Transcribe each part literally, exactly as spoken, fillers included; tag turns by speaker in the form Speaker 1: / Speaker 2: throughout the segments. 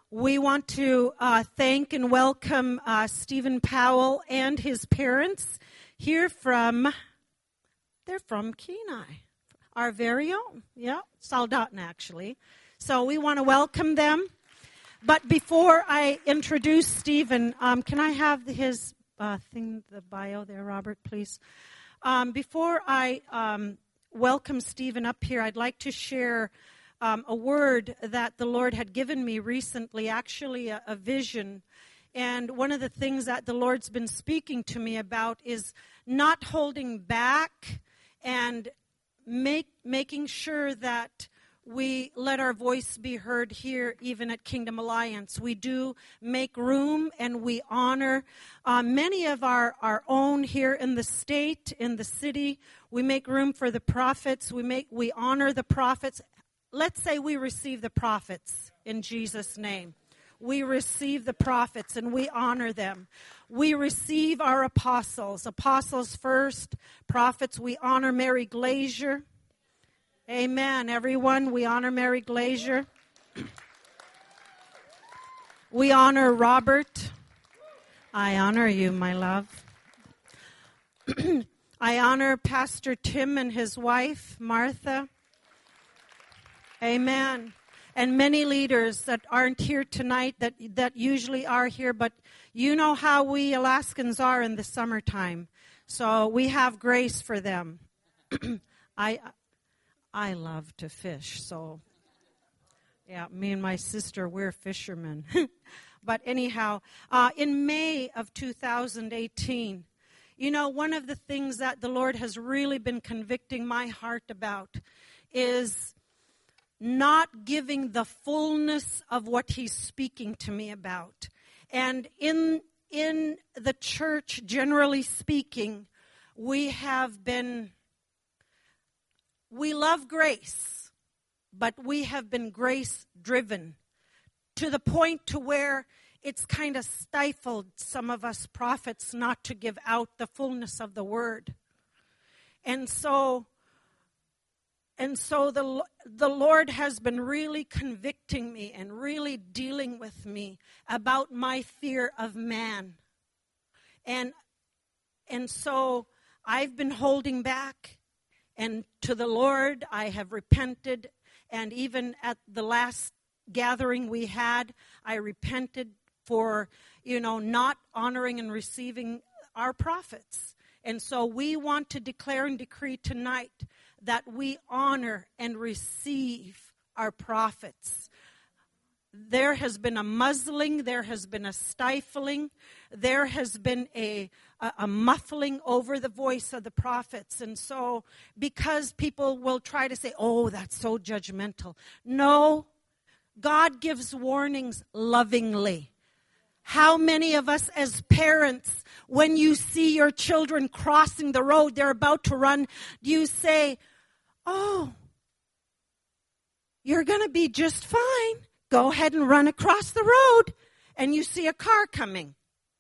Speaker 1: We want to uh, thank and welcome uh, Stephen Powell and his parents here from, they're from Kenai, our very own, yeah, Saldatna actually. So we want to welcome them. But before I introduce Stephen, um, can I have his uh, thing, the bio there, Robert, please? Um, before I um, welcome Stephen up here, I'd like to share Um, a word that the Lord had given me recently, actually a, a vision. And one of the things that the Lord's been speaking to me about is not holding back and make, making sure that we let our voice be heard here, even at Kingdom Alliance. We do make room and we honor uh, many of our, our own here in the state, in the city. We make room for the prophets. We make we honor the prophets. Let's say we receive the prophets in Jesus' name. We receive the prophets and we honor them. We receive our apostles. Apostles first, prophets. We honor Mary Glazier. Amen, everyone. We honor Mary Glazier. We honor Robert. I honor you, my love. I honor Pastor Tim and his wife, Martha. Amen. And many leaders that aren't here tonight that that usually are here, but you know how we Alaskans are in the summertime. So we have grace for them. I I love to fish, so yeah, me and my sister, we're fishermen. But anyhow, uh, in May of two thousand eighteen, you know, one of the things that the Lord has really been convicting my heart about is not giving the fullness of what he's speaking to me about. And in in the church, generally speaking, we have been, we love grace, but we have been grace-driven to the point to where it's kind of stifled some of us prophets not to give out the fullness of the word. And so And so the the Lord has been really convicting me and really dealing with me about my fear of man. And and so I've been holding back. And to the Lord, I have repented. And even at the last gathering we had, I repented for, you know, not honoring and receiving our prophets. And so we want to declare and decree tonight that we honor and receive our prophets. There has been a muzzling, there has been a stifling, there has been a, a, a muffling over the voice of the prophets. And so, because people will try to say, oh, that's so judgmental. No, God gives warnings lovingly. How many of us as parents, when you see your children crossing the road, they're about to run, do you say, oh, you're going to be just fine. Go ahead and run across the road. And you see a car coming.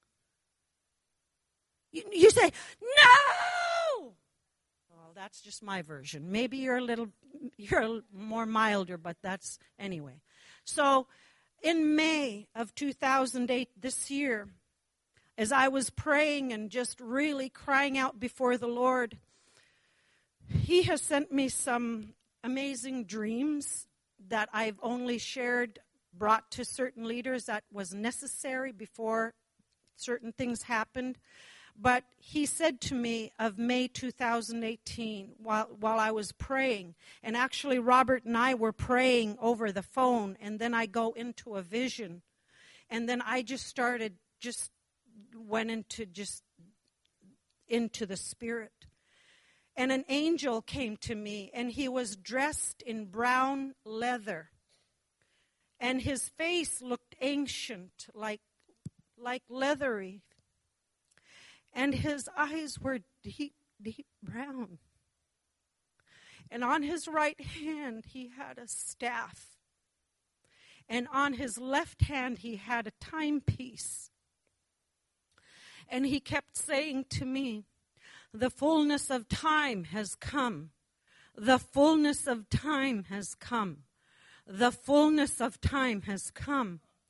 Speaker 1: You, you say, no! Well, that's just my version. Maybe you're a little, you're a more milder, but that's, anyway. So, in May of two thousand eight, this year, as I was praying and just really crying out before the Lord, He has sent me some amazing dreams that I've only shared, brought to certain leaders that was necessary before certain things happened. But He said to me of May two thousand eighteen, while while I was praying, and actually Robert and I were praying over the phone, and then I go into a vision, and then I just started, just went into just into the Spirit. And an angel came to me, and he was dressed in brown leather. And his face looked ancient, like, like leathery. And his eyes were deep, deep brown. And on his right hand, he had a staff. And on his left hand, he had a timepiece. And he kept saying to me, the fullness of time has come. The fullness of time has come. The fullness of time has come.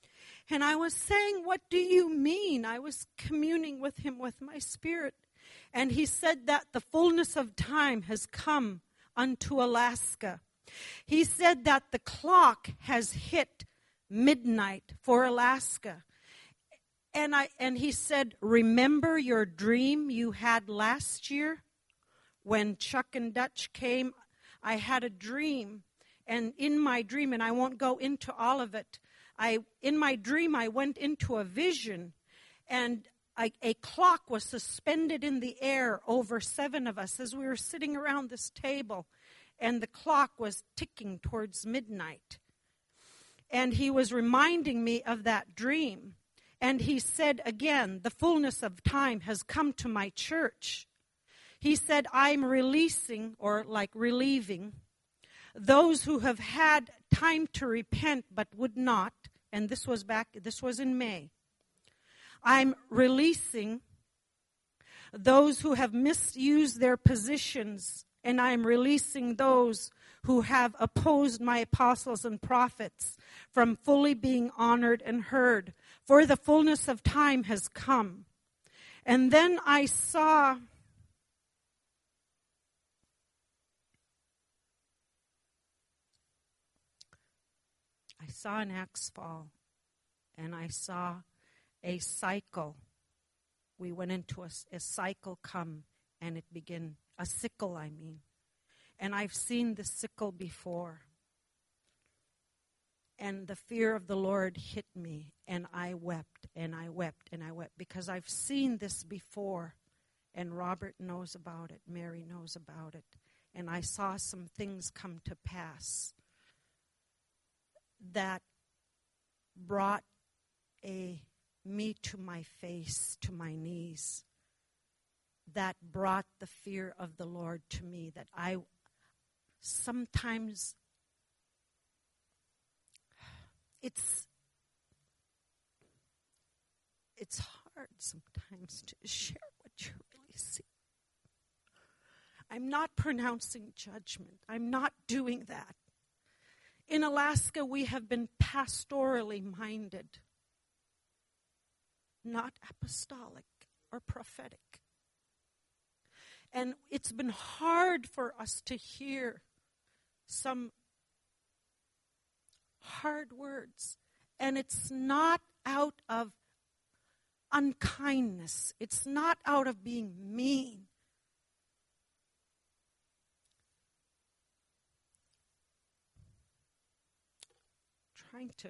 Speaker 1: And I was saying, what do you mean? I was communing with him with my spirit. And he said that the fullness of time has come unto Alaska. He said that the clock has hit midnight for Alaska. And I and he said, remember your dream you had last year? When Chuck and Dutch came, I had a dream. And in my dream, and I won't go into all of it, I in my dream I went into a vision, and I, a clock was suspended in the air over seven of us as we were sitting around this table, and the clock was ticking towards midnight. And he was reminding me of that dream. And he said again, the fullness of time has come to my church. He said, I'm releasing, or like relieving, those who have had time to repent but would not, and this was back, this was in May. I'm releasing those who have misused their positions, and I'm releasing those who have opposed my apostles and prophets from fully being honored and heard, for the fullness of time has come. And then I saw I saw an axe fall, and I saw a cycle. We went into a, a cycle come, and it began, a sickle, I mean. And I've seen the sickle before. And the fear of the Lord hit me, and I wept, and I wept, and I wept, because I've seen this before, and Robert knows about it, Mary knows about it, and I saw some things come to pass that brought a me to my face, to my knees, that brought the fear of the Lord to me, that I sometimes, it's, it's hard sometimes to share what you really see. I'm not pronouncing judgment. I'm not doing that. In Alaska, we have been pastorally minded, not apostolic or prophetic. And it's been hard for us to hear some hard words. And it's not out of unkindness. It's not out of being mean. Trying to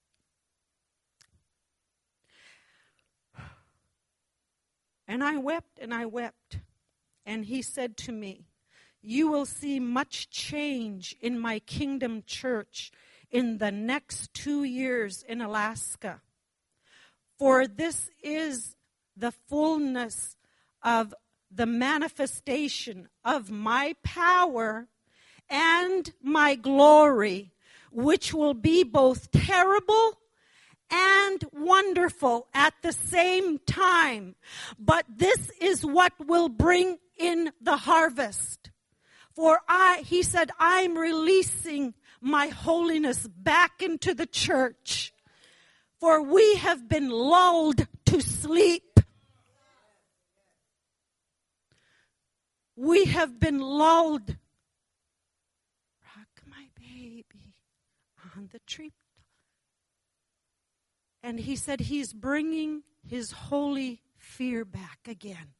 Speaker 1: and I wept and I wept, and he said to me, you will see much change in my kingdom church in the next two years in Alaska, for this is the fullness of the manifestation of my power and my glory, which will be both terrible and wonderful at the same time. But this is what will bring in the harvest. For I, he said, I'm releasing my holiness back into the church. For we have been lulled to sleep. We have been lulled. On the tree. And he said he's bringing his holy fear back again.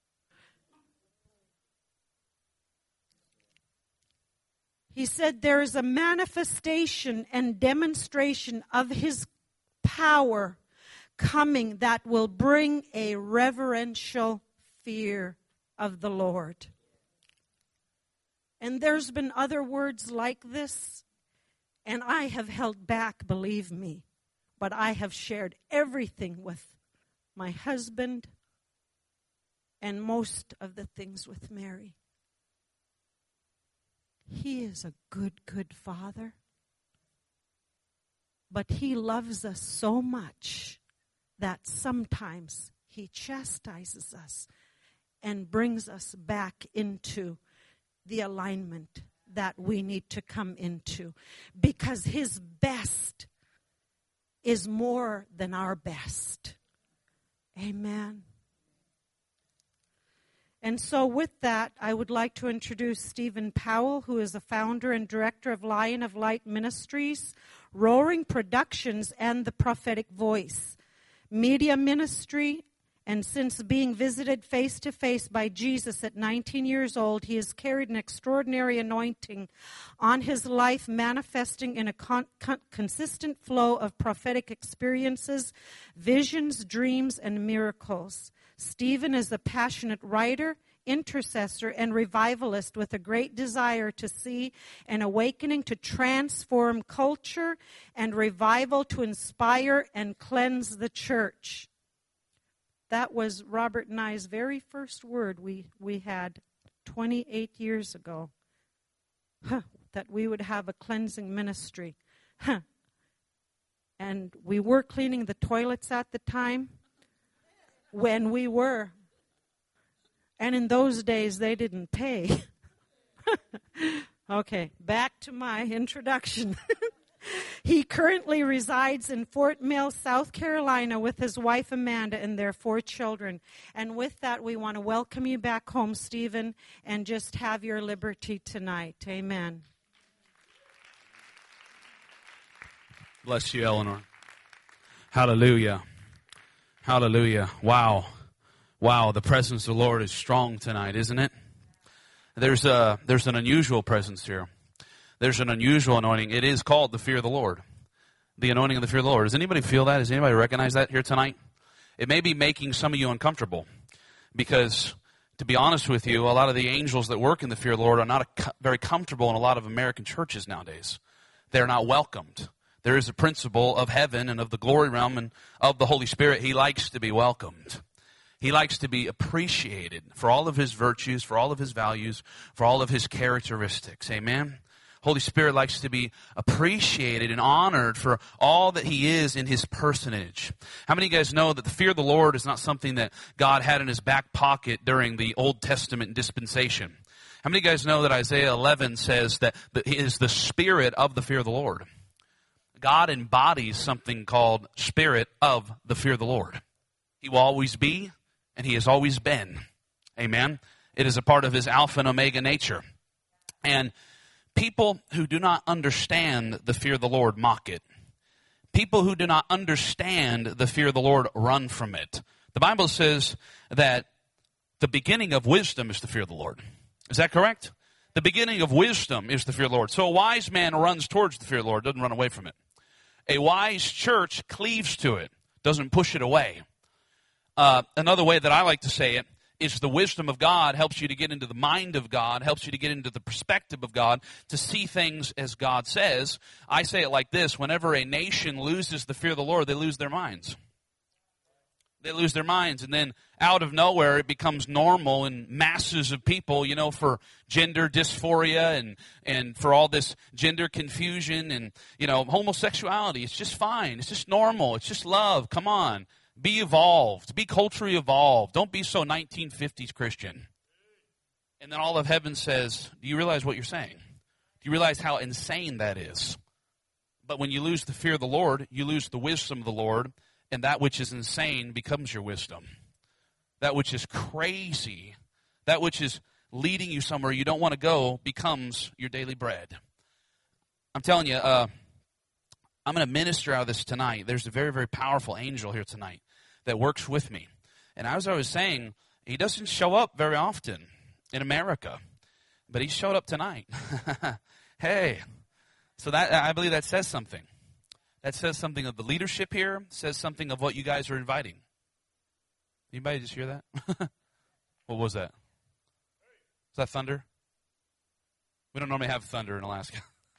Speaker 1: He said there is a manifestation and demonstration of his power coming that will bring a reverential fear of the Lord. And there's been other words like this. And I have held back, believe me, but I have shared everything with my husband and most of the things with Mary. He is a good, good father, but he loves us so much that sometimes he chastises us and brings us back into the alignment that we need to come into, because his best is more than our best. Amen. And so with that, I would like to introduce Stephen Powell, who is the founder and director of Lion of Light Ministries, Roaring Productions, and The Prophetic Voice, media ministry. And since being visited face-to-face by Jesus at nineteen years old, he has carried an extraordinary anointing on his life, manifesting in a con- con- consistent flow of prophetic experiences, visions, dreams, and miracles. Stephen is a passionate writer, intercessor, and revivalist with a great desire to see an awakening to transform culture and revival to inspire and cleanse the church. That was Robert and I's very first word we, we had twenty-eight years ago, huh, that we would have a cleansing ministry. Huh. And we were cleaning the toilets at the time when we were. And in those days, they didn't pay. Okay, back to my introduction. He currently resides in Fort Mill, South Carolina, with his wife Amanda and their four children. And with that, we want to welcome you back home, Stephen, and just have your liberty tonight. Amen.
Speaker 2: Bless you, Eleanor. Hallelujah. Hallelujah. Wow. Wow, the presence of the Lord is strong tonight, isn't it? There's a, there's an unusual presence here. There's an unusual anointing. It is called the fear of the Lord. The anointing of the fear of the Lord. Does anybody feel that? Does anybody recognize that here tonight? It may be making some of you uncomfortable because, to be honest with you, a lot of the angels that work in the fear of the Lord are not a, very comfortable in a lot of American churches nowadays. They're not welcomed. There is a principle of heaven and of the glory realm and of the Holy Spirit. He likes to be welcomed. He likes to be appreciated for all of his virtues, for all of his values, for all of his characteristics. Amen? Holy Spirit likes to be appreciated and honored for all that he is in his personage. How many of you guys know that the fear of the Lord is not something that God had in his back pocket during the Old Testament dispensation? How many of you guys know that Isaiah eleven says that he is the spirit of the fear of the Lord? God embodies something called spirit of the fear of the Lord. He will always be, and he has always been. Amen? It is a part of his Alpha and Omega nature. And people who do not understand the fear of the Lord mock it. People who do not understand the fear of the Lord run from it. The Bible says that the beginning of wisdom is the fear of the Lord. Is that correct? The beginning of wisdom is the fear of the Lord. So a wise man runs towards the fear of the Lord, doesn't run away from it. A wise church cleaves to it, doesn't push it away. Uh, another way that I like to say it is the wisdom of God helps you to get into the mind of God, helps you to get into the perspective of God, to see things as God says. I say it like this: whenever a nation loses the fear of the Lord, they lose their minds. They lose their minds, and then out of nowhere it becomes normal in masses of people, you know, for gender dysphoria and, and for all this gender confusion and, you know, homosexuality. It's just fine. It's just normal. It's just love. Come on. Be evolved. Be culturally evolved. Don't be so nineteen fifties Christian. And then all of heaven says, do you realize what you're saying? Do you realize how insane that is? But when you lose the fear of the Lord, you lose the wisdom of the Lord, and that which is insane becomes your wisdom. That which is crazy, that which is leading you somewhere you don't want to go, becomes your daily bread. I'm telling you, uh, I'm going to minister out of this tonight. There's a very, very powerful angel here tonight that works with me. And as I was saying, he doesn't show up very often in America, but he showed up tonight. Hey, so that I believe that says something. That says something of the leadership here, says something of what you guys are inviting. Anybody just hear that? What was that? Is that thunder? We don't normally have thunder in Alaska.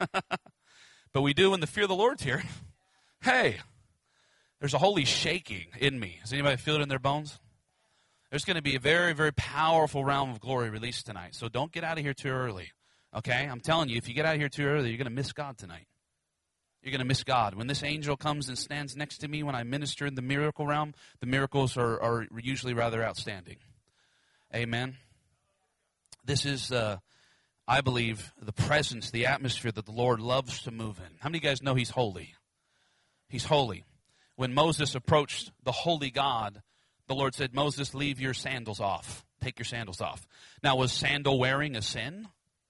Speaker 2: But we do when the fear of the Lord's here. Hey, there's a holy shaking in me. Does anybody feel it in their bones? There's going to be a very, very powerful realm of glory released tonight. So don't get out of here too early. Okay? I'm telling you, if you get out of here too early, you're going to miss God tonight. You're going to miss God. When this angel comes and stands next to me when I minister in the miracle realm, the miracles are, are usually rather outstanding. Amen. This is, uh, I believe, the presence, the atmosphere that the Lord loves to move in. How many of you guys know He's holy? He's holy. When Moses approached the holy God, the Lord said, Moses, leave your sandals off. Take your sandals off. Now, was sandal wearing a sin?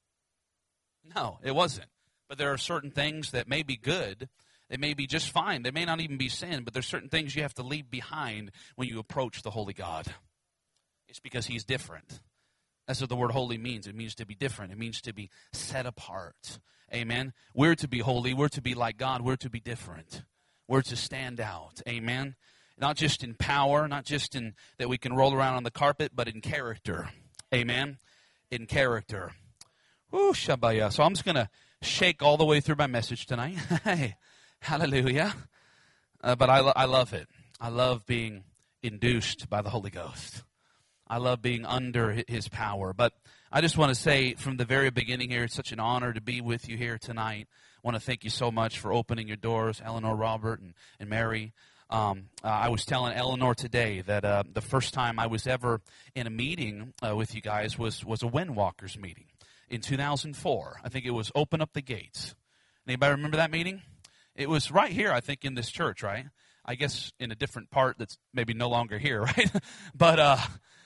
Speaker 2: No, it wasn't. But there are certain things that may be good. They may be just fine. They may not even be sin, but there's certain things you have to leave behind when you approach the holy God. It's because he's different. That's what the word holy means. It means to be different. It means to be set apart. Amen. We're to be holy. We're to be like God. We're to be different. We're to stand out. Amen. Not just in power, not just in that we can roll around on the carpet, but in character. Amen. In character. Woo, shabaya. So I'm just going to shake all the way through my message tonight. Hey, hallelujah. Uh, but I, lo- I love it. I love being induced by the Holy Ghost. I love being under his power. But I just want to say from the very beginning here, it's such an honor to be with you here tonight. I want to thank you so much for opening your doors, Eleanor, Robert, and, and Mary. Um, uh, I was telling Eleanor today that uh, the first time I was ever in a meeting uh, with you guys was, was a Windwalkers meeting in two thousand four. I think it was Open Up the Gates. Anybody remember that meeting? It was right here, I think, in this church, right? I guess in a different part that's maybe no longer here, right? But uh,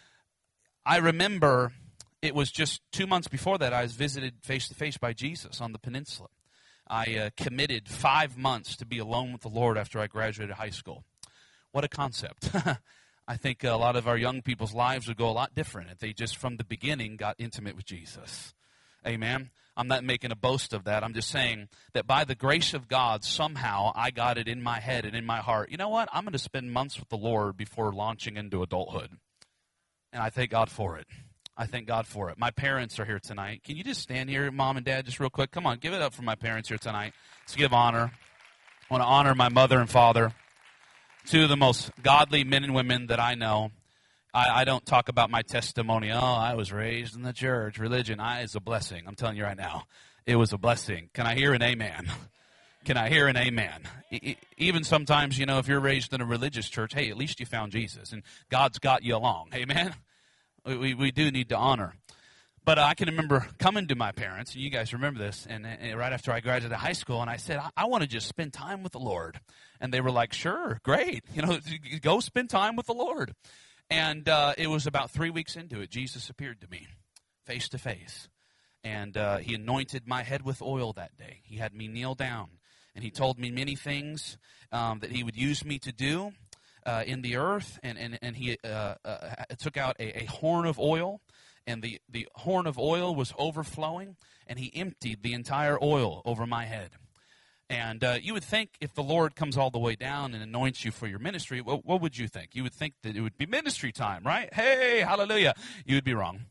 Speaker 2: I remember it was just two months before that I was visited face-to-face by Jesus on the peninsula. I uh, committed five months to be alone with the Lord after I graduated high school. What a concept. I think a lot of our young people's lives would go a lot different if they just from the beginning got intimate with Jesus. Amen. I'm not making a boast of that. I'm just saying that by the grace of God, somehow I got it in my head and in my heart. You know what? I'm going to spend months with the Lord before launching into adulthood. And I thank God for it. I thank God for it. My parents are here tonight. Can you just stand here, Mom and Dad, just real quick? Come on, give it up for my parents here tonight. Let's give honor. I want to honor my mother and father, two of the most godly men and women that I know. I, I don't talk about my testimony. Oh, I was raised in the church. Religion I, is a blessing. I'm telling you right now, it was a blessing. Can I hear an amen? Can I hear an amen? E- even sometimes, you know, if you're raised in a religious church, hey, at least you found Jesus, and God's got you along. Amen? We we do need to honor. But uh, I can remember coming to my parents, and you guys remember this, and, and right after I graduated high school, and I said, I, I want to just spend time with the Lord. And they were like, sure, great. You know, go spend time with the Lord. And uh, it was about three weeks into it, Jesus appeared to me face to face. And uh, he anointed my head with oil that day. He had me kneel down, and he told me many things um, that he would use me to do. Uh, in the earth, and, and, and he uh, uh, took out a, a horn of oil, and the, the horn of oil was overflowing, and he emptied the entire oil over my head. And uh, you would think if the Lord comes all the way down and anoints you for your ministry, what, what would you think? You would think that it would be ministry time, right? Hey, hallelujah. You would be wrong.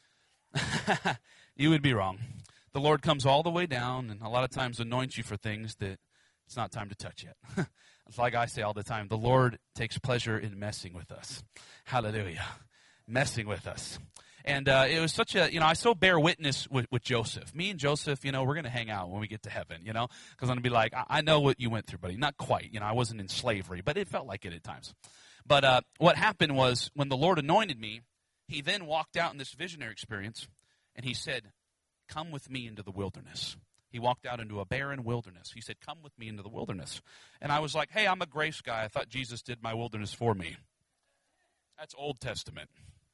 Speaker 2: You would be wrong. The Lord comes all the way down and a lot of times anoints you for things that it's not time to touch yet. It's like I say all the time, the Lord takes pleasure in messing with us. Hallelujah. Messing with us. And uh, it was such a, you know, I so bear witness with, with Joseph. Me and Joseph, you know, we're going to hang out when we get to heaven, you know, because I'm going to be like, I, I know what you went through, buddy. Not quite. You know, I wasn't in slavery, but it felt like it at times. But uh, what happened was when the Lord anointed me, he then walked out in this visionary experience, and he said, come with me into the wilderness. He walked out into a barren wilderness. He said, come with me into the wilderness. And I was like, hey, I'm a grace guy. I thought Jesus did my wilderness for me. That's Old Testament.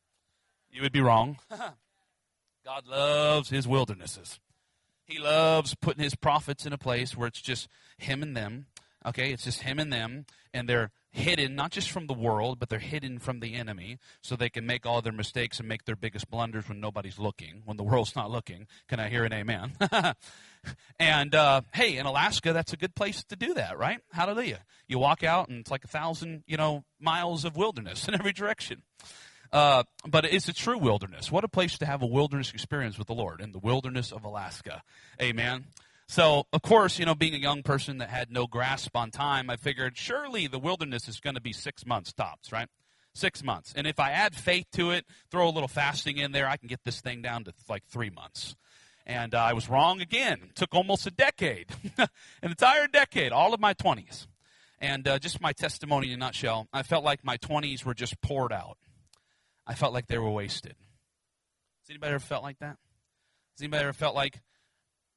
Speaker 2: You would be wrong. God loves his wildernesses. He loves putting his prophets in a place where it's just him and them. Okay, it's just him and them, and they're hidden, not just from the world, but they're hidden from the enemy, so they can make all their mistakes and make their biggest blunders when nobody's looking, when the world's not looking. Can I hear an amen? And, uh, hey, in Alaska, that's a good place to do that, right? Hallelujah. You walk out, and it's like a thousand, you know, miles of wilderness in every direction. Uh, but it's a true wilderness. What a place to have a wilderness experience with the Lord, in the wilderness of Alaska. Amen. So, of course, you know, being a young person that had no grasp on time, I figured surely the wilderness is going to be six months tops, right? Six months. And if I add faith to it, throw a little fasting in there, I can get this thing down to like three months. And uh, I was wrong again. It took almost a decade, an entire decade, all of my twenties. And uh, just my testimony in a nutshell, I felt like my twenties were just poured out. I felt like they were wasted. Has anybody ever felt like that? Has anybody ever felt like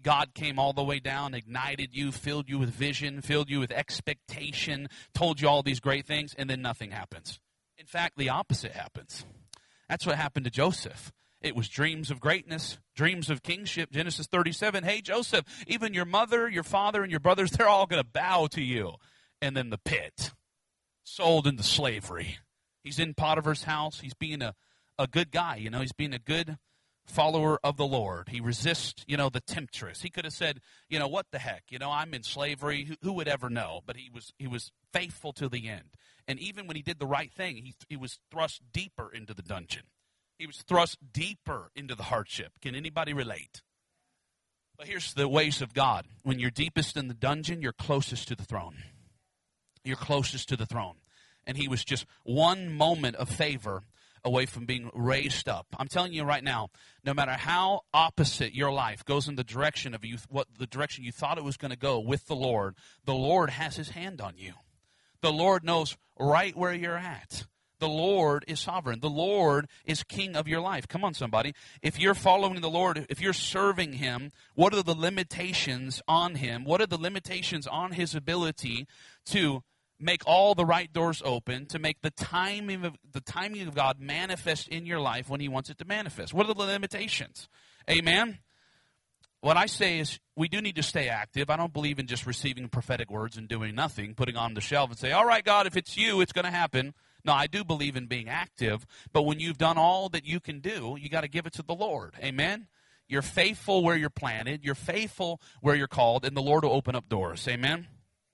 Speaker 2: God came all the way down, ignited you, filled you with vision, filled you with expectation, told you all these great things, and then nothing happens. In fact, the opposite happens. That's what happened to Joseph. It was dreams of greatness, dreams of kingship. Genesis thirty-seven, hey, Joseph, even your mother, your father, and your brothers, they're all going to bow to you. And then the pit, sold into slavery. He's in Potiphar's house. He's being a, a good guy, you know. He's being a good follower of the Lord. He resists, you know, the temptress. He could have said, you know, what the heck? You know, I'm in slavery. Who, who would ever know? But he was he was faithful to the end. And even when he did the right thing, he he was thrust deeper into the dungeon. He was thrust deeper into the hardship. Can anybody relate? But here's the ways of God. When you're deepest in the dungeon, you're closest to the throne. You're closest to the throne. And he was just one moment of favor away from being raised up. I'm telling you right now, no matter how opposite your life goes in the direction of you, what the direction you thought it was going to go with the Lord, the Lord has his hand on you. The Lord knows right where you're at. The Lord is sovereign. The Lord is king of your life. Come on, somebody. If you're following the Lord, if you're serving him, what are the limitations on him? What are the limitations on his ability to make all the right doors open, to make the timing of the timing of God manifest in your life when he wants it to manifest? What are the limitations? Amen? What I say is we do need to stay active. I don't believe in just receiving prophetic words and doing nothing, putting on the shelf and say, all right, God, if it's you, it's going to happen. No, I do believe in being active, but when you've done all that you can do, you got to give it to the Lord. Amen? You're faithful where you're planted. You're faithful where you're called, and the Lord will open up doors. Amen?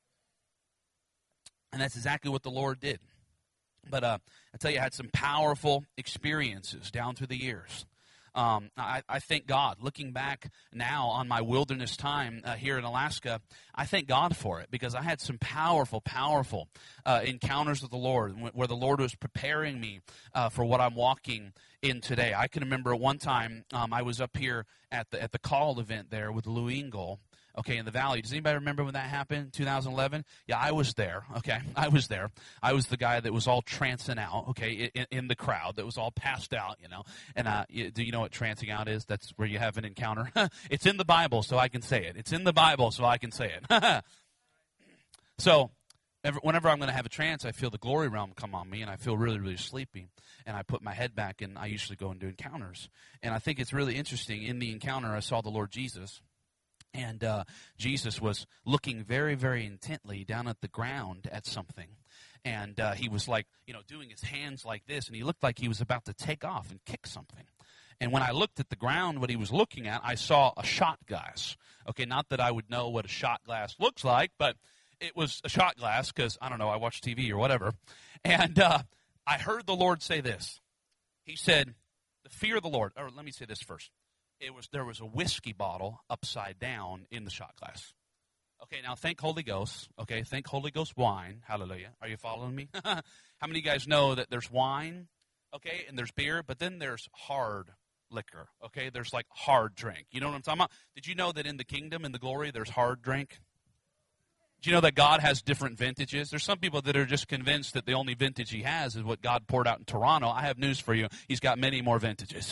Speaker 2: And that's exactly what the Lord did. But uh, I tell you, I had some powerful experiences down through the years. Um, I, I thank God. Looking back now on my wilderness time uh, here in Alaska, I thank God for it because I had some powerful, powerful uh, encounters with the Lord where the Lord was preparing me uh, for what I'm walking in today. I can remember one time um, I was up here at the at the call event there with Lou Engle. Okay, in the valley. Does anybody remember when that happened, two thousand eleven? Yeah, I was there, okay? I was there. I was the guy that was all trancing out, okay, in, in the crowd, that was all passed out, you know. And uh, do you know what trancing out is? That's where you have an encounter. It's in the Bible, so I can say it. It's in the Bible, so I can say it. So, whenever I'm going to have a trance, I feel the glory realm come on me, and I feel really, really sleepy. And I put my head back, and I usually go and do encounters. And I think it's really interesting. In the encounter, I saw the Lord Jesus. And uh, Jesus was looking very, very intently down at the ground at something. And uh, he was like, you know, doing his hands like this. And he looked like he was about to take off and kick something. And when I looked at the ground, what he was looking at, I saw a shot glass. Okay, not that I would know what a shot glass looks like, but it was a shot glass because, I don't know, I watch T V or whatever. And uh, I heard the Lord say this. He said, the fear of the Lord, or let me say this first. It was there was a whiskey bottle upside down in the shot glass. Okay, now thank Holy Ghost. Okay, thank Holy Ghost wine. Hallelujah. Are you following me? How many of you guys know that there's wine, okay, and there's beer, but then there's hard liquor, okay? There's like hard drink. You know what I'm talking about? Did you know that in the kingdom, in the glory, there's hard drink? Do you know that God has different vintages? There's some people that are just convinced that the only vintage he has is what God poured out in Toronto. I have news for you. He's got many more vintages.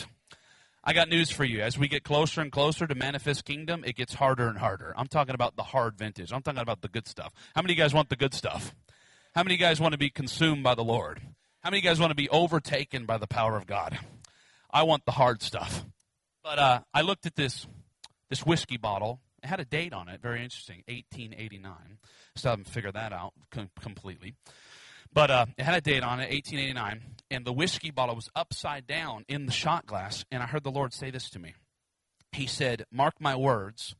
Speaker 2: I got news for you. As we get closer and closer to manifest kingdom, it gets harder and harder. I'm talking about the hard vintage. I'm talking about the good stuff. How many of you guys want the good stuff? How many of you guys want to be consumed by the Lord? How many of you guys want to be overtaken by the power of God? I want the hard stuff. But uh, I looked at this this whiskey bottle. It had a date on it. Very interesting. eighteen eighty-nine. Still haven't figured that out com- completely. But uh, it had a date on it, eighteen eighty-nine, and the whiskey bottle was upside down in the shot glass, and I heard the Lord say this to me. He said, mark my words,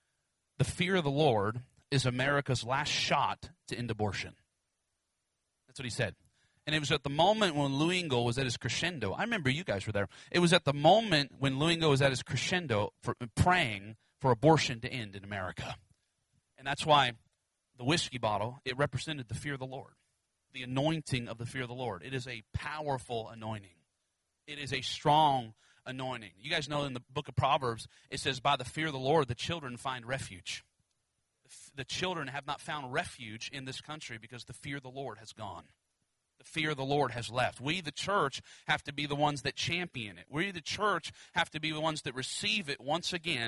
Speaker 2: the fear of the Lord is America's last shot to end abortion. That's what he said. And it was at the moment when Lou Engle was at his crescendo. I remember you guys were there. It was at the moment when Lou Engle was at his crescendo for praying for abortion to end in America. And that's why the whiskey bottle, it represented the fear of the Lord. The anointing of the fear of the Lord. It is a powerful anointing. It is a strong anointing. You guys know in the book of Proverbs, it says, by the fear of the Lord, the children find refuge. The, the children have not found refuge in this country because the fear of the Lord has gone. The fear of the Lord has left. We, the church, have to be the ones that champion it. We, the church, have to be the ones that receive it once again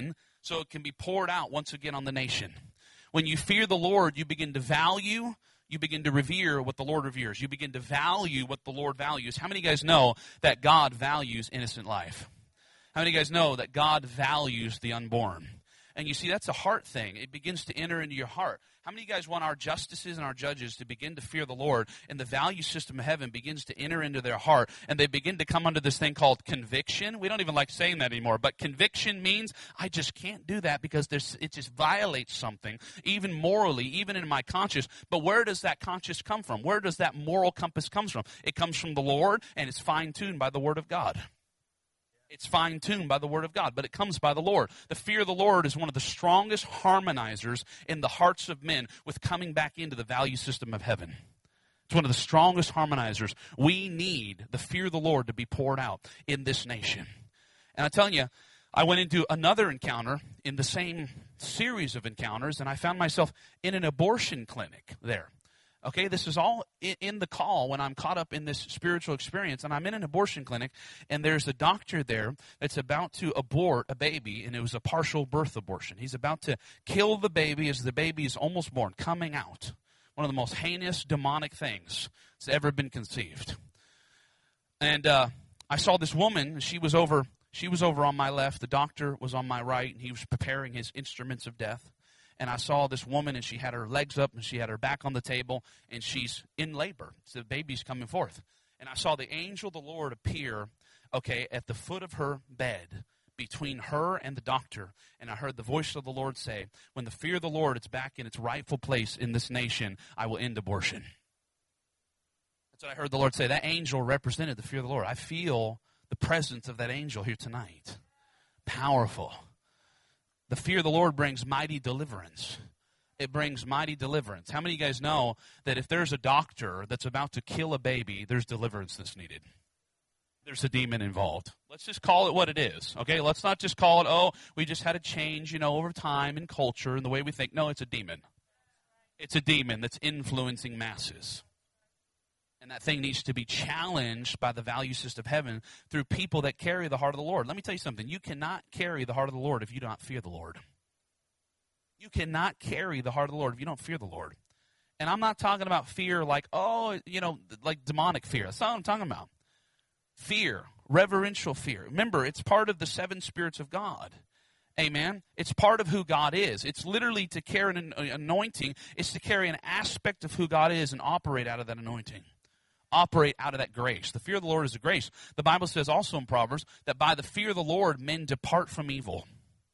Speaker 2: so it can be poured out once again on the nation. When you fear the Lord, you begin to value, you begin to revere what the Lord reveres. You begin to value what the Lord values. How many of you guys know that God values innocent life? How many of you guys know that God values the unborn? And you see, that's a heart thing. It begins to enter into your heart. How many of you guys want our justices and our judges to begin to fear the Lord, and the value system of heaven begins to enter into their heart, and they begin to come under this thing called conviction? We don't even like saying that anymore, but conviction means I just can't do that because there's, it just violates something, even morally, even in my conscience. But where does that conscience come from? Where does that moral compass come from? It comes from the Lord, and it's fine-tuned by the Word of God. It's fine-tuned by the Word of God, but it comes by the Lord. The fear of the Lord is one of the strongest harmonizers in the hearts of men with coming back into the value system of heaven. It's one of the strongest harmonizers. We need the fear of the Lord to be poured out in this nation. And I'm telling you, I went into another encounter in the same series of encounters, and I found myself in an abortion clinic there. Okay, this is all in the call when I'm caught up in this spiritual experience, and I'm in an abortion clinic, and there's a doctor there that's about to abort a baby, and it was a partial birth abortion. He's about to kill the baby as the baby is almost born, coming out. One of the most heinous, demonic things that's ever been conceived. And uh, I saw this woman. She was over. She was over on my left. The doctor was on my right, and he was preparing his instruments of death. And I saw this woman, and she had her legs up, and she had her back on the table, and she's in labor. So the baby's coming forth. And I saw the angel of the Lord appear, okay, at the foot of her bed, between her and the doctor. And I heard the voice of the Lord say, when the fear of the Lord is back in its rightful place in this nation, I will end abortion. That's what I heard the Lord say. That angel represented the fear of the Lord. I feel the presence of that angel here tonight. Powerful. The fear of the Lord brings mighty deliverance. It brings mighty deliverance. How many of you guys know that if there's a doctor that's about to kill a baby, there's deliverance that's needed? There's a demon involved. Let's just call it what it is, okay? Let's not just call it, oh, we just had a change, you know, over time in culture and the way we think. No, it's a demon. It's a demon that's influencing masses. And that thing needs to be challenged by the value system of heaven through people that carry the heart of the Lord. Let me tell you something. You cannot carry the heart of the Lord if you do not fear the Lord. You cannot carry the heart of the Lord if you don't fear the Lord. And I'm not talking about fear like, oh, you know, like demonic fear. That's not what I'm talking about. Fear, reverential fear. Remember, it's part of the seven spirits of God. Amen. It's part of who God is. It's literally to carry an anointing. It's to carry an aspect of who God is and operate out of that anointing. Operate out of that grace. The fear of the Lord is a grace. The Bible says also in Proverbs that by the fear of the Lord, men depart from evil.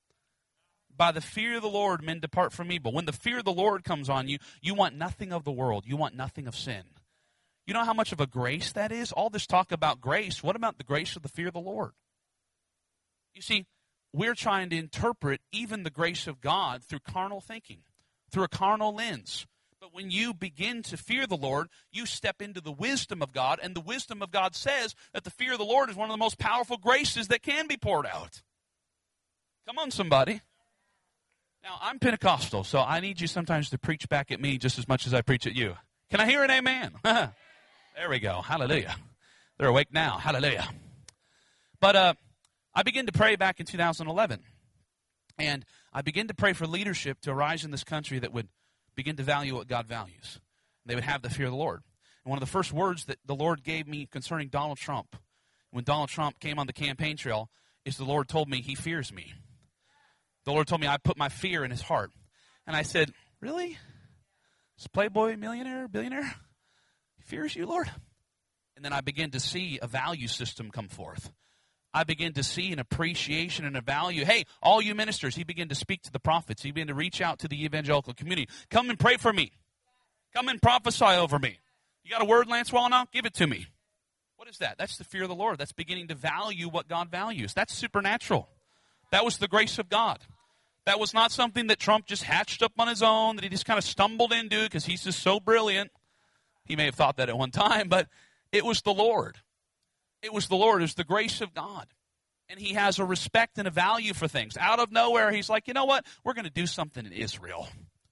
Speaker 2: By the fear of the Lord, men depart from evil. When the fear of the Lord comes on you, you want nothing of the world. You want nothing of sin. You know how much of a grace that is? All this talk about grace, what about the grace of the fear of the Lord? You see, we're trying to interpret even the grace of God through carnal thinking, through a carnal lens. But when you begin to fear the Lord, you step into the wisdom of God, and the wisdom of God says that the fear of the Lord is one of the most powerful graces that can be poured out. Come on, somebody. Now, I'm Pentecostal, so I need you sometimes to preach back at me just as much as I preach at you. Can I hear an amen? There we go. Hallelujah. They're awake now. Hallelujah. But uh, I began to pray back in two thousand eleven, and I began to pray for leadership to arise in this country that would begin to value what God values. They would have the fear of the Lord. And one of the first words that the Lord gave me concerning Donald Trump, when Donald Trump came on the campaign trail, is the Lord told me he fears me. The Lord told me I put my fear in his heart. And I said, really? This playboy millionaire, billionaire? He fears you, Lord? And then I began to see a value system come forth. I began to see an appreciation and a value. Hey, all you ministers, he began to speak to the prophets. He began to reach out to the evangelical community. Come and pray for me. Come and prophesy over me. You got a word, Lance Wallnau? Give it to me. What is that? That's the fear of the Lord. That's beginning to value what God values. That's supernatural. That was the grace of God. That was not something that Trump just hatched up on his own, that he just kind of stumbled into because he's just so brilliant. He may have thought that at one time, but it was the Lord. It was the Lord. It was the grace of God. And he has a respect and a value for things. Out of nowhere, he's like, you know what? We're going to do something in Israel.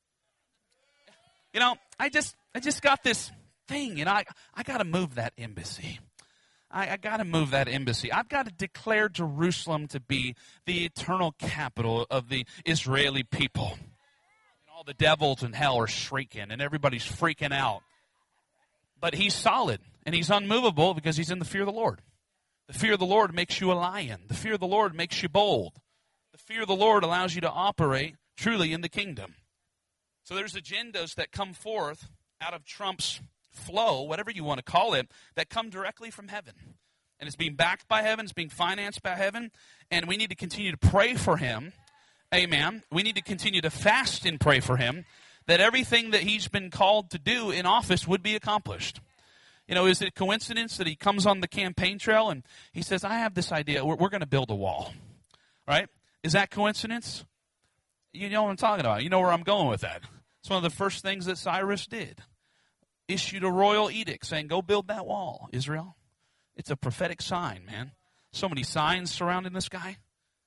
Speaker 2: You know, I just I just got this thing, and I, I got to move that embassy. I, I got to move that embassy. I've got to declare Jerusalem to be the eternal capital of the Israeli people. And all the devils in hell are shrieking, and everybody's freaking out. But he's solid, and he's unmovable because he's in the fear of the Lord. The fear of the Lord makes you a lion. The fear of the Lord makes you bold. The fear of the Lord allows you to operate truly in the kingdom. So there's agendas that come forth out of Trump's flow, whatever you want to call it, that come directly from heaven. And it's being backed by heaven, it's being financed by heaven, and we need to continue to pray for him. Amen. We need to continue to fast and pray for him, that everything that he's been called to do in office would be accomplished. You know, is it a coincidence that he comes on the campaign trail and he says, I have this idea, we're, we're going to build a wall, right? Is that coincidence? You know what I'm talking about. You know where I'm going with that. It's one of the first things that Cyrus did. Issued a royal edict saying, go build that wall, Israel. It's a prophetic sign, man. So many signs surrounding this guy.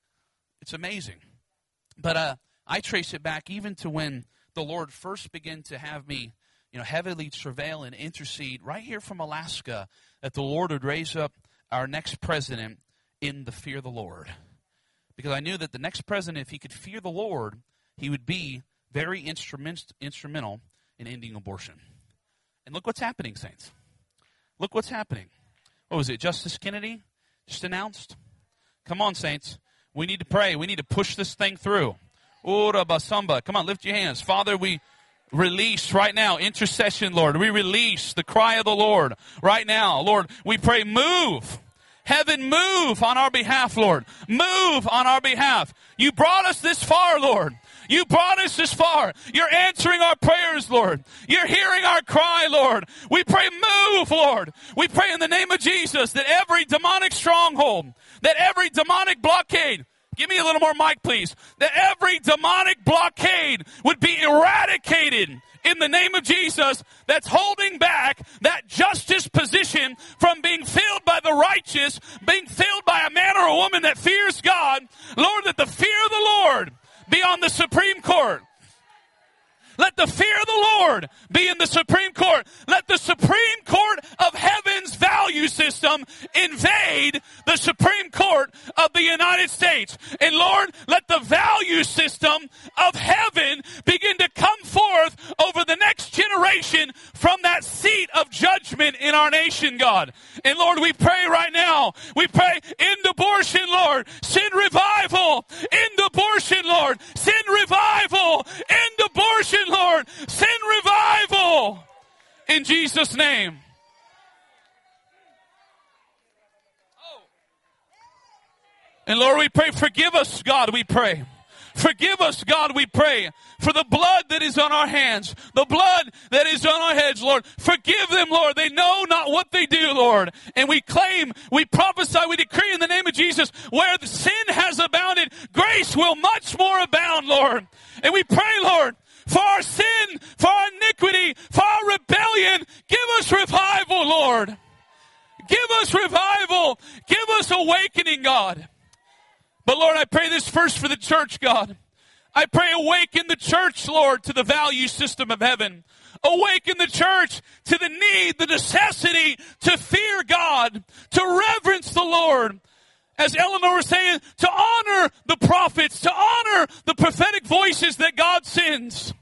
Speaker 2: It's amazing. But uh, I trace it back even to when the Lord first began to have me, you know, heavily travail and intercede right here from Alaska, that the Lord would raise up our next president in the fear of the Lord. Because I knew that the next president, if he could fear the Lord, he would be very instrument, instrumental in ending abortion. And look what's happening, saints. Look what's happening. What was it, Justice Kennedy just announced? Come on, saints. We need to pray. We need to push this thing through. Ora basamba. Come on, lift your hands. Father, we release right now intercession, Lord. We release the cry of the Lord right now. Lord, we pray, move. Heaven, move on our behalf, Lord. Move on our behalf. You brought us this far, Lord. You brought us this far. You're answering our prayers, Lord. You're hearing our cry, Lord. We pray, move, Lord. We pray in the name of Jesus that every demonic stronghold, that every demonic blockade, give me a little more mic, please, that every demonic blockade would be eradicated in the name of Jesus, that's holding back that justice position from being filled by the righteous, being filled by a man or a woman that fears God. Lord, that the fear of the Lord be on the Supreme Court. Let the fear of the Lord be in the Supreme Court. Let the Supreme Court of heaven's value system invade the Supreme Court of the United States. And Lord, let the value system of heaven begin to come forth over the next generation from that seat of judgment in our nation, God. And Lord, we pray right now. We pray, end abortion, Lord. Send revival. End abortion, Lord. Send revival. End abortion, Lord. Send revival in Jesus' name. And Lord, we pray, forgive us, God, we pray. Forgive us, God, we pray, for the blood that is on our hands, the blood that is on our heads, Lord. Forgive them, Lord. They know not what they do, Lord. And we claim, we prophesy, we decree in the name of Jesus, where the sin has abounded, grace will much more abound, Lord. And we pray, Lord, for our sin, for our iniquity, for our rebellion, give us revival, Lord. Give us revival. Give us awakening, God. But Lord, I pray this first for the church, God. I pray awaken the church, Lord, to the value system of heaven. Awaken the church to the need, the necessity to fear God, to reverence the Lord. As Eleanor was saying, to honor the prophets, to honor the prophetic voices that God sends.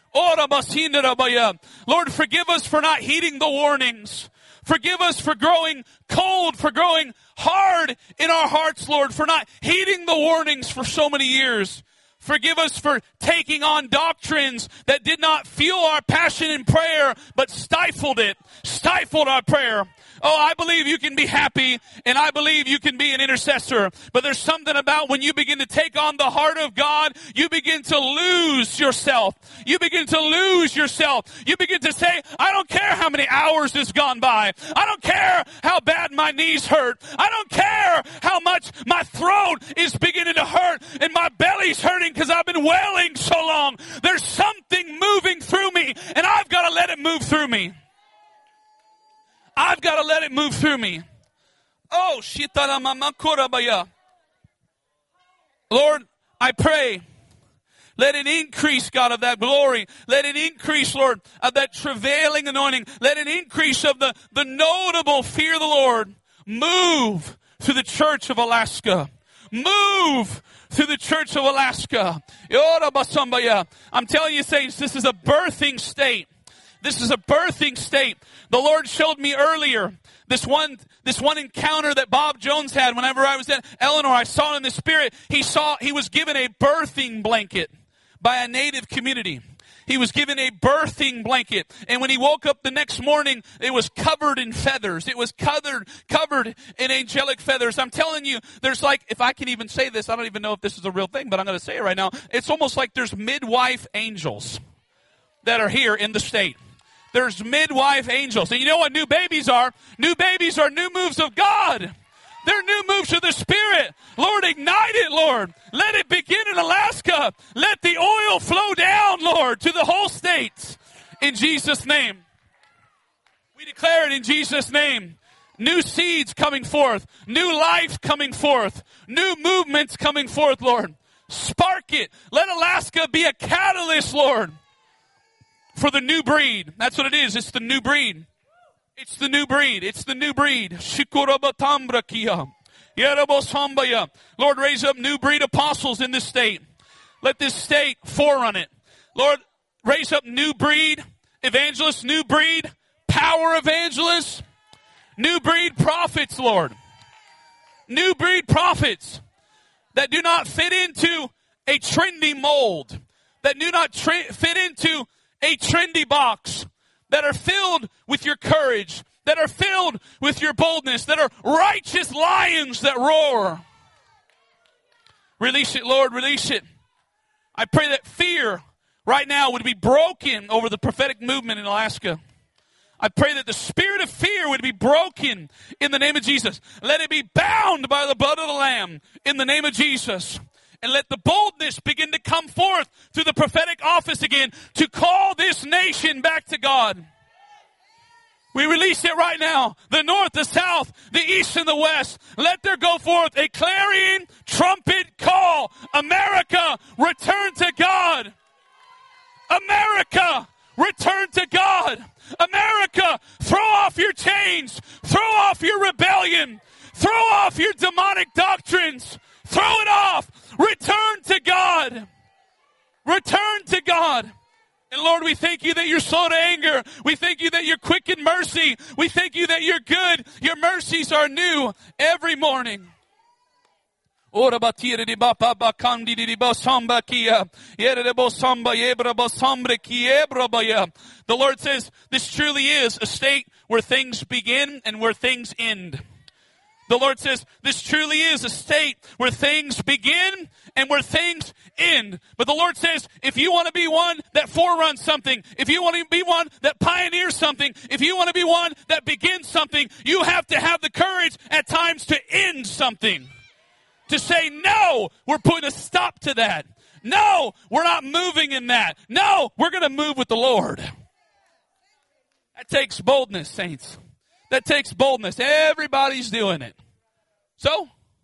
Speaker 2: Lord, forgive us for not heeding the warnings. Forgive us for growing cold, for growing hard in our hearts, Lord, for not heeding the warnings for so many years. Forgive us for taking on doctrines that did not fuel our passion in prayer, but stifled it, stifled our prayer. Oh, I believe you can be happy, and I believe you can be an intercessor. But there's something about when you begin to take on the heart of God, you begin to lose yourself. You begin to lose yourself. You begin to say, I don't care how many hours has gone by. I don't care how bad my knees hurt. I don't care how much my throat is beginning to hurt and my belly's hurting because I've been wailing so long. There's something moving through me, and I've got to let it move through me. I've got to let it move through me. Oh, shitara mama korabaya. Lord, I pray, let it increase, God, of that glory. Let it increase, Lord, of that travailing anointing. Let it increase of the, the notable fear of the Lord move through the church of Alaska. Move through the church of Alaska. I'm telling you, saints, this is a birthing state. This is a birthing state. The Lord showed me earlier this one, this one encounter that Bob Jones had whenever I was at Eleanor. I saw it in the spirit. He saw, he was given a birthing blanket by a native community. He was given a birthing blanket. And when he woke up the next morning, it was covered in feathers. It was covered, covered in angelic feathers. I'm telling you, there's like, if I can even say this, I don't even know if this is a real thing, but I'm going to say it right now. It's almost like there's midwife angels that are here in the state. There's midwife angels. And you know what new babies are? New babies are new moves of God. They're new moves of the Spirit. Lord, ignite it, Lord. Let it begin in Alaska. Let the oil flow down, Lord, to the whole state. In Jesus' name. We declare it in Jesus' name. New seeds coming forth. New life coming forth. New movements coming forth, Lord. Spark it. Let Alaska be a catalyst, Lord, for the new breed. That's what it is. It's the new breed. It's the new breed. It's the new breed. Lord, raise up new breed apostles in this state. Let this state forerun it. Lord, raise up new breed evangelists, new breed power evangelists, new breed prophets, Lord. New breed prophets that do not fit into a trendy mold, that do not tra- fit into a trendy box, that are filled with your courage, that are filled with your boldness, that are righteous lions that roar. Release it, Lord, release it. I pray that fear right now would be broken over the prophetic movement in Alaska. I pray that the spirit of fear would be broken in the name of Jesus. Let it be bound by the blood of the Lamb in the name of Jesus. And let the boldness begin to come forth through the prophetic office again to call this nation back to God. We release it right now. The north, the south, the east, and the west. Let there go forth a clarion trumpet call. America, return to God. America, return to God. America, throw off your chains. Throw off your rebellion. Throw off your demonic doctrines. Throw it off. Return to God. Return to God. And Lord, we thank you that you're slow to anger. We thank you that you're quick in mercy. We thank you that you're good. Your mercies are new every morning. The Lord says this truly is a state where things begin and where things end. The Lord says this truly is a state where things begin and where things end. But the Lord says if you want to be one that foreruns something, if you want to be one that pioneers something, if you want to be one that begins something, you have to have the courage at times to end something. To say, no, we're putting a stop to that. No, we're not moving in that. No, we're going to move with the Lord. That takes boldness, saints. That takes boldness. Everybody's doing it. So?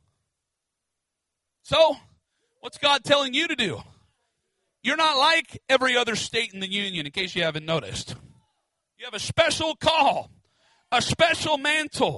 Speaker 2: So? What's God telling you to do? You're not like every other state in the union, in case you haven't noticed. You have a special call. A special mantle.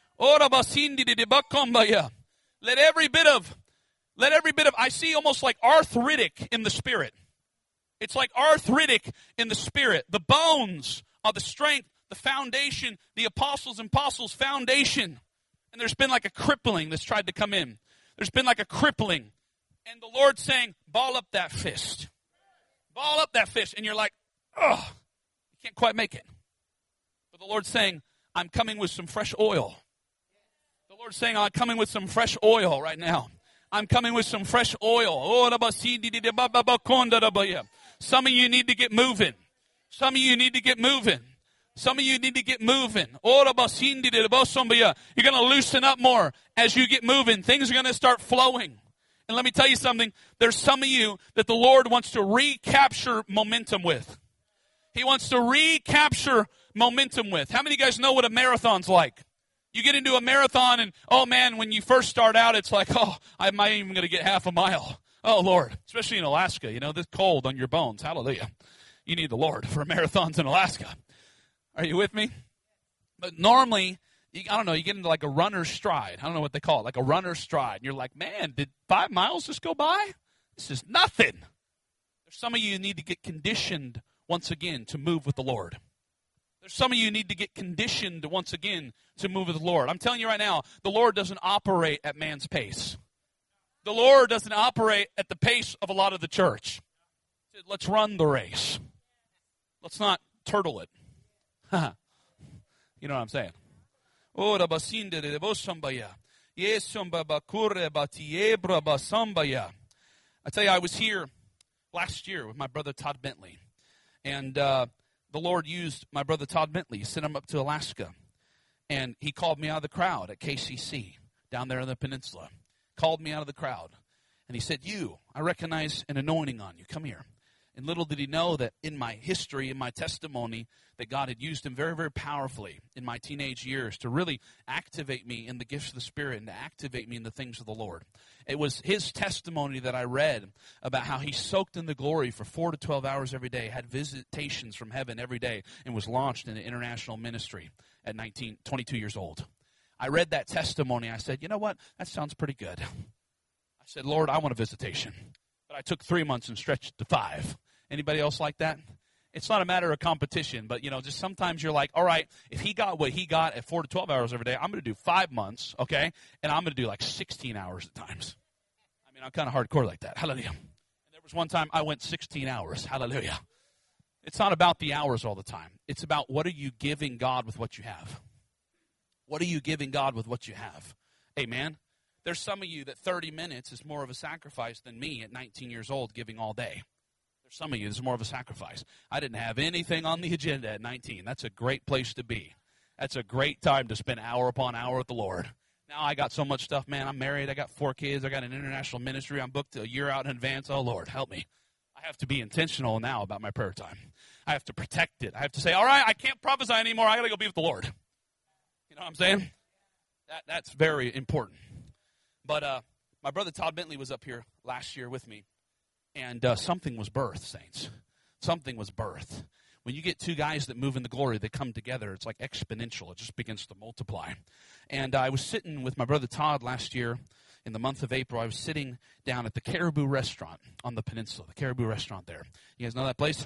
Speaker 2: Let every bit of, let every bit of, I see almost like arthritic in the spirit. It's like arthritic in the spirit. The bones are the strength, the foundation, the apostles and apostles' foundation. And there's been like a crippling that's tried to come in. There's been like a crippling. And the Lord's saying, ball up that fist. Ball up that fist. And you're like, oh, you can't quite make it. But the Lord's saying, I'm coming with some fresh oil. The Lord's saying, I'm coming with some fresh oil right now. I'm coming with some fresh oil. Some of you need to get moving. Some of you need to get moving. Some of you need to get moving. You're going to loosen up more as you get moving. Things are going to start flowing. And let me tell you something. There's some of you that the Lord wants to recapture momentum with. He wants to recapture momentum with. How many of you guys know what a marathon's like? You get into a marathon and, oh man, when you first start out, it's like, oh, I'm not even going to get half a mile. Oh, Lord. Especially in Alaska, you know, this cold on your bones. Hallelujah. You need the Lord for marathons in Alaska. Are you with me? But normally, you, I don't know, you get into like a runner's stride. I don't know what they call it, like a runner's stride. And you're like, man, did five miles just go by? This is nothing. There's some of you who need to get conditioned once again to move with the Lord. There's some of you who need to get conditioned once again to move with the Lord. I'm telling you right now, the Lord doesn't operate at man's pace. The Lord doesn't operate at the pace of a lot of the church. Let's run the race. Let's not turtle it. You know what I'm saying? I tell you, I was here last year with my brother Todd Bentley. And uh, the Lord used my brother Todd Bentley. He sent him up to Alaska. And he called me out of the crowd at K C C down there in the peninsula. Called me out of the crowd. And he said, you, I recognize an anointing on you. Come here. And little did he know that in my history, in my testimony, that God had used him very, very powerfully in my teenage years to really activate me in the gifts of the Spirit and to activate me in the things of the Lord. It was his testimony that I read about how he soaked in the glory for four to twelve hours every day, had visitations from heaven every day, and was launched in an international ministry at nineteen, twenty-two years old. I read that testimony. I said, you know what? That sounds pretty good. I said, Lord, I want a visitation. But I took three months and stretched it to five. Anybody else like that? It's not a matter of competition, but, you know, just sometimes you're like, all right, if he got what he got at four to twelve hours every day, I'm going to do five months, okay? And I'm going to do like sixteen hours at times. I mean, I'm kind of hardcore like that. Hallelujah. And there was one time I went sixteen hours. Hallelujah. It's not about the hours all the time. It's about what are you giving God with what you have. What are you giving God with what you have? Amen. There's some of you that thirty minutes is more of a sacrifice than me at nineteen years old giving all day. There's some of you that's more of a sacrifice. I didn't have anything on the agenda at nineteen. That's a great place to be. That's a great time to spend hour upon hour with the Lord. Now I got so much stuff, man. I'm married. I got four kids. I got an international ministry. I'm booked a year out in advance. Oh, Lord, help me. I have to be intentional now about my prayer time. I have to protect it. I have to say, all right, I can't prophesy anymore. I got to go be with the Lord. You know what I'm saying? That That's very important. But uh, my brother Todd Bentley was up here last year with me, and uh, something was birthed, saints. Something was birthed. When you get two guys that move in the glory, they come together. It's like exponential. It just begins to multiply. And uh, I was sitting with my brother Todd last year in the month of April. I was sitting down at the Caribou Restaurant on the peninsula, the Caribou Restaurant there. You guys know that place?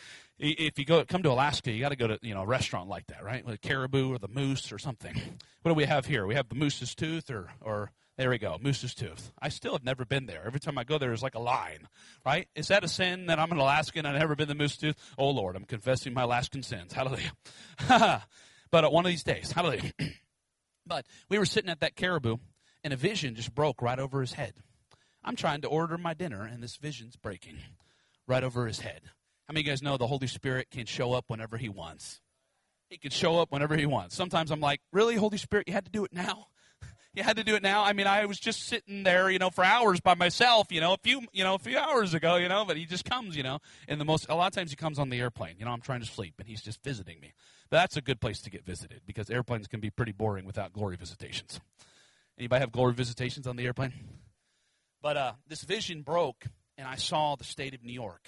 Speaker 2: If you go come to Alaska, you got to go to you know a restaurant like that, right? Like Caribou or the Moose or something. What do we have here? We have the Moose's Tooth, or or there we go, Moose's Tooth. I still have never been there. Every time I go there, there's like a line, right? Is that a sin that I'm an Alaskan and I've never been to Moose's Tooth? Oh Lord, I'm confessing my Alaskan sins. Hallelujah. But uh, one of these days, hallelujah. But we were sitting at that Caribou, and a vision just broke right over his head. I'm trying to order my dinner, and this vision's breaking right over his head. How many of you guys know the Holy Spirit can show up whenever he wants? He can show up whenever he wants. Sometimes I'm like, really, Holy Spirit, you had to do it now? You had to do it now? I mean, I was just sitting there, you know, for hours by myself, you know, a few, you know, a few hours ago, you know, but he just comes, you know, and the most, a lot of times he comes on the airplane. You know, I'm trying to sleep, and he's just visiting me. But that's a good place to get visited, because airplanes can be pretty boring without glory visitations. Anybody have glory visitations on the airplane? But uh, this vision broke, and I saw the state of New York.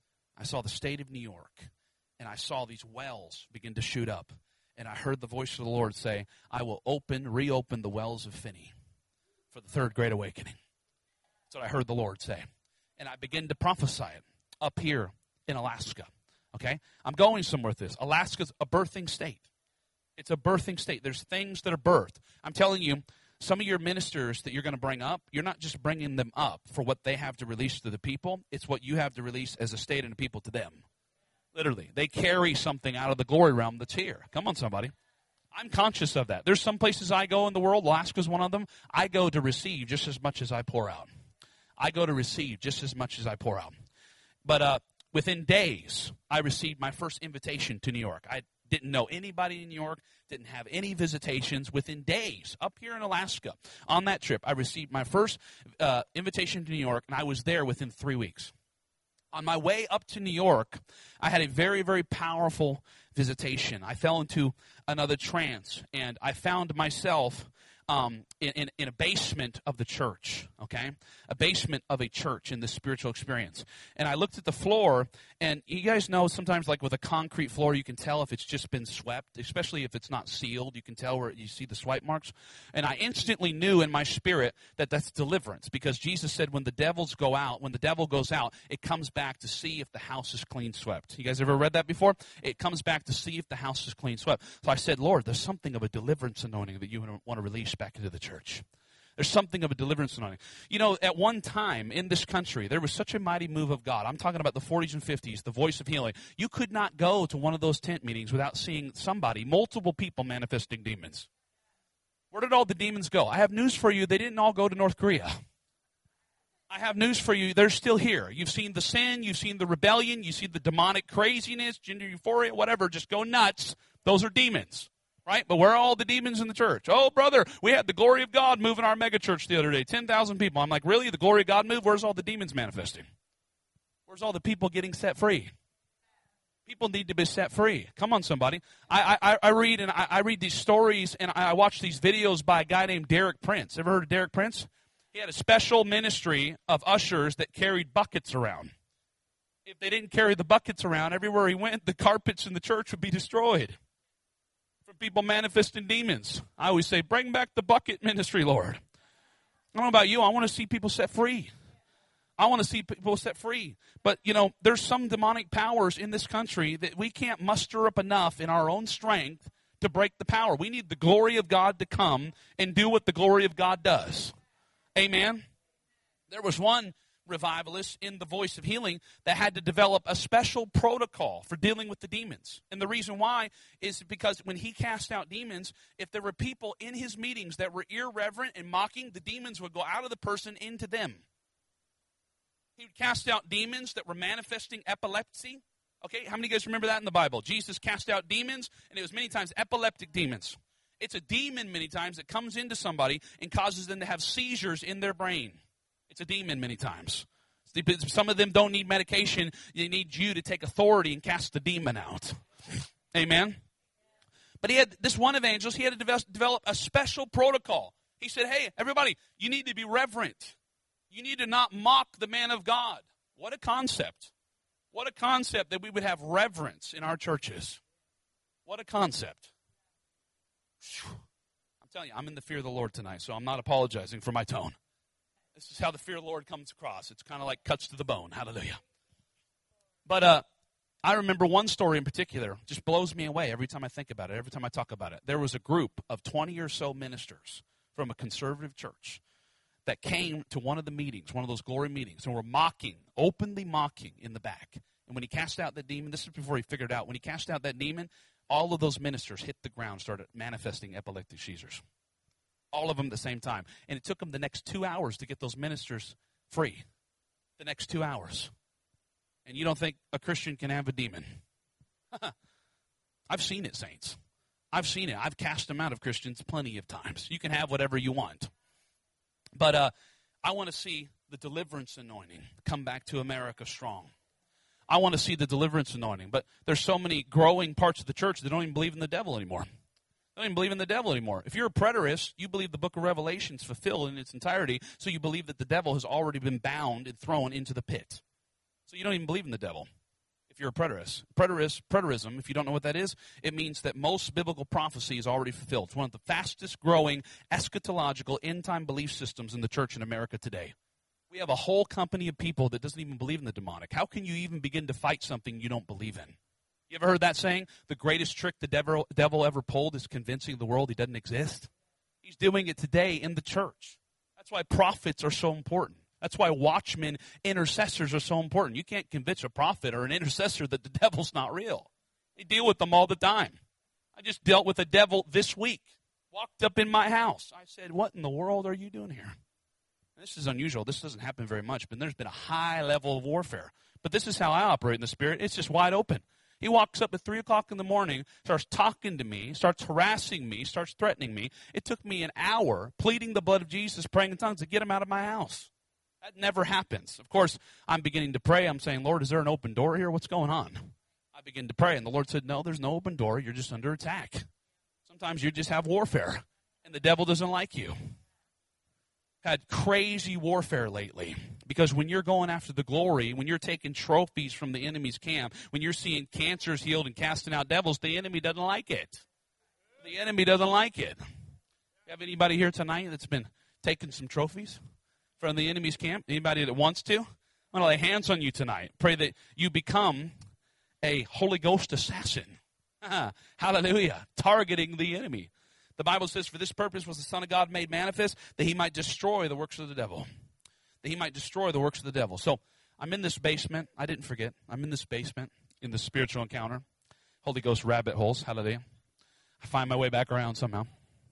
Speaker 2: I saw the state of New York, and I saw these wells begin to shoot up. And I heard the voice of the Lord say, I will open, reopen the wells of Finney for the third great awakening. That's what I heard the Lord say. And I began to prophesy it up here in Alaska. Okay? I'm going somewhere with this. Alaska's a birthing state. It's a birthing state. There's things that are birthed. I'm telling you, some of your ministers that you're going to bring up, you're not just bringing them up for what they have to release to the people. It's what you have to release as a state and the people to them. Literally. They carry something out of the glory realm that's here. Come on, somebody. I'm conscious of that. There's some places I go in the world. Alaska's one of them. I go to receive just as much as I pour out. I go to receive just as much as I pour out. But uh, within days, I received my first invitation to New York. I didn't know anybody in New York, didn't have any visitations. Within days, up here in Alaska, on that trip, I received my first uh, invitation to New York, and I was there within three weeks. On my way up to New York, I had a very, very powerful visitation. I fell into another trance, and I found myself um, in, in, in a basement of the church, okay? A basement of a church in this spiritual experience. And I looked at the floor, and you guys know sometimes like with a concrete floor, you can tell if it's just been swept, especially if it's not sealed. You can tell where you see the swipe marks. And I instantly knew in my spirit that that's deliverance, because Jesus said when the devils go out, when the devil goes out, it comes back to see if the house is clean swept. You guys ever read that before? It comes back to see if the house is clean swept. So I said, Lord, there's something of a deliverance anointing that you want to release back into the church. There's something of a deliverance anointing. You know, at one time in this country, there was such a mighty move of God. I'm talking about the forties and fifties, the voice of healing. You could not go to one of those tent meetings without seeing somebody, multiple people manifesting demons. Where did all the demons go? I have news for you. They didn't all go to North Korea. I have news for you. They're still here. You've seen the sin. You've seen the rebellion. You see the demonic craziness, gender euphoria, whatever. Just go nuts. Those are demons. Right? But where are all the demons in the church? Oh, brother, we had the glory of God move in our mega church the other day. ten thousand people. I'm like, really? The glory of God moved? Where's all the demons manifesting? Where's all the people getting set free? People need to be set free. Come on, somebody. I I, I read and I, I read these stories and I watch these videos by a guy named Derek Prince. Ever heard of Derek Prince? He had a special ministry of ushers that carried buckets around. If they didn't carry the buckets around, everywhere he went, the carpets in the church would be destroyed. From people manifesting demons. I always say, bring back the bucket ministry, Lord. I don't know about you. I want to see people set free. I want to see people set free. But, you know, there's some demonic powers in this country that we can't muster up enough in our own strength to break the power. We need the glory of God to come and do what the glory of God does. Amen? There was one revivalist in the Voice of Healing that had to develop a special protocol for dealing with the demons. And the reason why is because when he cast out demons, if there were people in his meetings that were irreverent and mocking, the demons would go out of the person into them. He would cast out demons that were manifesting epilepsy. Okay, how many of you guys remember that in the Bible? Jesus cast out demons, and it was many times epileptic demons. It's a demon many times that comes into somebody and causes them to have seizures in their brain. It's a demon many times. Some of them don't need medication. They need you to take authority and cast the demon out. Amen? But he had this one evangelist, he had to develop a special protocol. He said, hey, everybody, you need to be reverent. You need to not mock the man of God. What a concept. What a concept that we would have reverence in our churches. What a concept. I'm telling you, I'm in the fear of the Lord tonight, so I'm not apologizing for my tone. This is how the fear of the Lord comes across. It's kind of like cuts to the bone. Hallelujah. But uh, I remember one story in particular. Just blows me away every time I think about it, every time I talk about it. There was a group of twenty or so ministers from a conservative church that came to one of the meetings, one of those glory meetings, and were mocking, openly mocking in the back. And when he cast out that demon, this is before he figured it out, when he cast out that demon, all of those ministers hit the ground, started manifesting epileptic seizures. All of them at the same time. And it took them the next two hours to get those ministers free. The next two hours. And you don't think a Christian can have a demon? I've seen it, saints. I've seen it. I've cast them out of Christians plenty of times. You can have whatever you want. But uh, I want to see the deliverance anointing come back to America strong. I want to see the deliverance anointing. But there's so many growing parts of the church that don't even believe in the devil anymore. They don't even believe in the devil anymore. If you're a preterist, you believe the book of Revelation is fulfilled in its entirety, so you believe that the devil has already been bound and thrown into the pit. So you don't even believe in the devil if you're a preterist. Preterist, preterism, if you don't know what that is, it means that most biblical prophecy is already fulfilled. It's one of the fastest growing eschatological end-time belief systems in the church in America today. We have a whole company of people that doesn't even believe in the demonic. How can you even begin to fight something you don't believe in? You ever heard that saying? The greatest trick the devil, devil ever pulled is convincing the world he doesn't exist. He's doing it today in the church. That's why prophets are so important. That's why watchmen, intercessors are so important. You can't convince a prophet or an intercessor that the devil's not real. They deal with them all the time. I just dealt with a devil this week. Walked up in my house. I said, what in the world are you doing here? And this is unusual. This doesn't happen very much, but there's been a high level of warfare. But this is how I operate in the Spirit. It's just wide open. He walks up at three o'clock in the morning, starts talking to me, starts harassing me, starts threatening me. It took me an hour pleading the blood of Jesus, praying in tongues to get him out of my house. That never happens. Of course, I'm beginning to pray. I'm saying, Lord, is there an open door here? What's going on? I begin to pray, and the Lord said, no, there's no open door. You're just under attack. Sometimes you just have warfare. And the devil doesn't like you. Had crazy warfare lately. Because when you're going after the glory, when you're taking trophies from the enemy's camp, when you're seeing cancers healed and casting out devils, the enemy doesn't like it. The enemy doesn't like it. You have anybody here tonight that's been taking some trophies from the enemy's camp? Anybody that wants to? I'm going to lay hands on you tonight. Pray that you become a Holy Ghost assassin. Hallelujah. Targeting the enemy. The Bible says, for this purpose was the Son of God made manifest, that he might destroy the works of the devil. That he might destroy the works of the devil. So I'm in this basement. I didn't forget. I'm in this basement in the spiritual encounter. Holy Ghost rabbit holes. Hallelujah. I find my way back around somehow.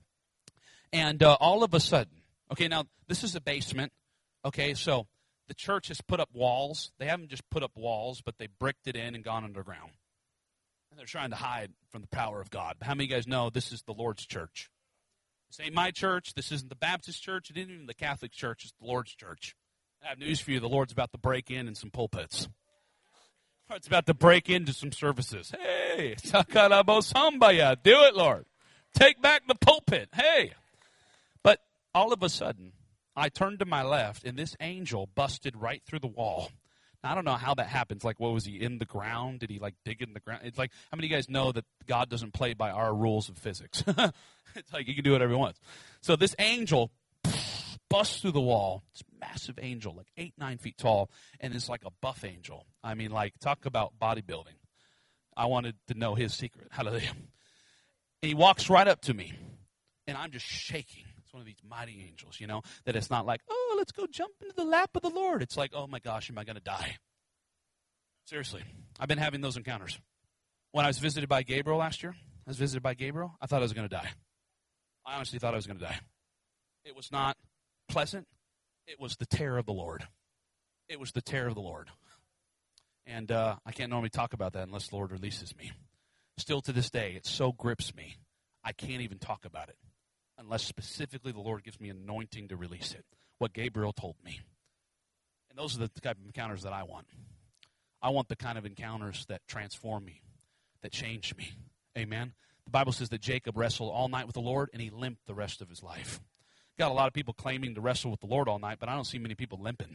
Speaker 2: And uh, all of a sudden, okay, now this is a basement. Okay, so the church has put up walls. They haven't just put up walls, but they bricked it in and gone underground. And they're trying to hide from the power of God. How many of you guys know this is the Lord's church? This ain't my church. This isn't the Baptist church. It isn't even the Catholic church. It's the Lord's church. I have news for you. The Lord's about to break in in some pulpits. It's about to break into some services. Hey, sakarabosambaya. Do it, Lord. Take back the pulpit. Hey. But all of a sudden, I turned to my left, and this angel busted right through the wall. Now, I don't know how that happens. Like, what was he, in the ground? Did he, like, dig in the ground? It's like, how many of you guys know that God doesn't play by our rules of physics? It's like, you can do whatever you want. So this angel busts through the wall. This massive angel, like eight, nine feet tall, and it's like a buff angel. I mean, like, talk about bodybuilding. I wanted to know his secret. Hallelujah. And he walks right up to me, and I'm just shaking. It's one of these mighty angels, you know, that it's not like, oh, let's go jump into the lap of the Lord. It's like, oh, my gosh, am I going to die? Seriously, I've been having those encounters. When I was visited by Gabriel last year, I was visited by Gabriel, I thought I was going to die. I honestly thought I was going to die. It was not pleasant. It was the terror of the Lord. It was the terror of the Lord. And uh, I can't normally talk about that unless the Lord releases me. Still to this day, it so grips me, I can't even talk about it unless specifically the Lord gives me anointing to release it, what Gabriel told me. And those are the type of encounters that I want. I want the kind of encounters that transform me, that change me. Amen? The Bible says that Jacob wrestled all night with the Lord, and he limped the rest of his life. Got a lot of people claiming to wrestle with the Lord all night, but I don't see many people limping.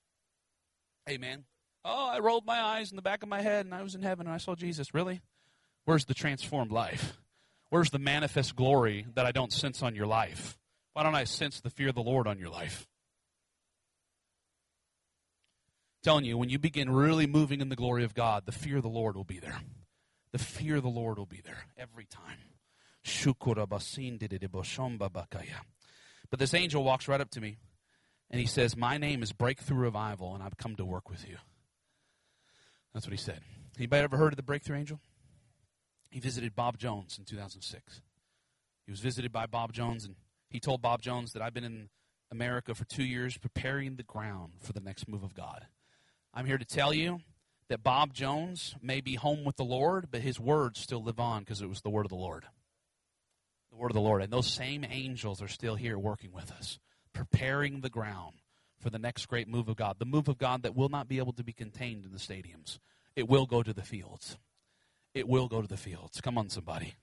Speaker 2: Amen? Oh, I rolled my eyes in the back of my head, and I was in heaven, and I saw Jesus. Really? Where's the transformed life? Where's the manifest glory that I don't sense on your life? Why don't I sense the fear of the Lord on your life? I'm telling you, when you begin really moving in the glory of God, the fear of the Lord will be there. The fear of the Lord will be there every time. But this angel walks right up to me, and he says, my name is Breakthrough Revival, and I've come to work with you. That's what he said. Anybody ever heard of the Breakthrough Angel? He visited Bob Jones in two thousand six. He was visited by Bob Jones, and he told Bob Jones that I've been in America for two years preparing the ground for the next move of God. I'm here to tell you that Bob Jones may be home with the Lord, but his words still live on because it was the word of the Lord. The word of the Lord. And those same angels are still here working with us, preparing the ground for the next great move of God. The move of God that will not be able to be contained in the stadiums. It will go to the fields. It will go to the fields. Come on, somebody.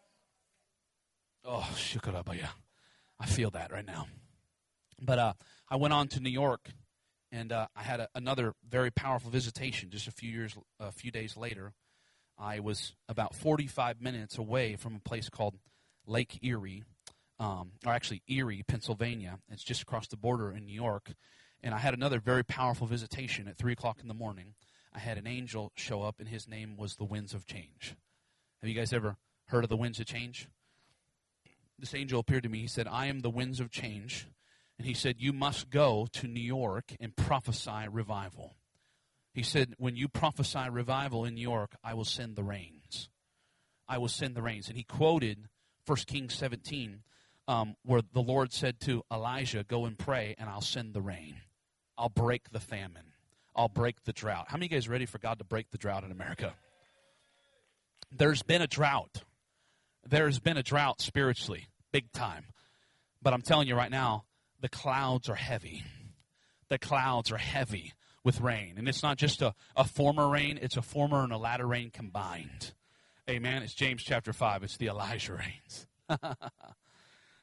Speaker 2: Oh, shukarabaya. I feel that right now. But uh, I went on to New York, and uh, I had a, another very powerful visitation just a few years, a few days later. I was about forty-five minutes away from a place called Lake Erie, um, or actually Erie, Pennsylvania. It's just across the border in New York. And I had another very powerful visitation at three o'clock in the morning. I had an angel show up, and his name was the Winds of Change. Have you guys ever heard of the Winds of Change? This angel appeared to me. He said, I am the Winds of Change. And he said, you must go to New York and prophesy revival. He said, when you prophesy revival in New York, I will send the rains. I will send the rains. And he quoted First Kings seventeen, um, where the Lord said to Elijah, go and pray, and I'll send the rain. I'll break the famine. I'll break the drought. How many of you guys are ready for God to break the drought in America? There's been a drought. There's been a drought spiritually, big time. But I'm telling you right now, the clouds are heavy. The clouds are heavy with rain. And it's not just a, a former rain, it's a former and a latter rain combined. Amen. It's James chapter five. It's the Elijah rains.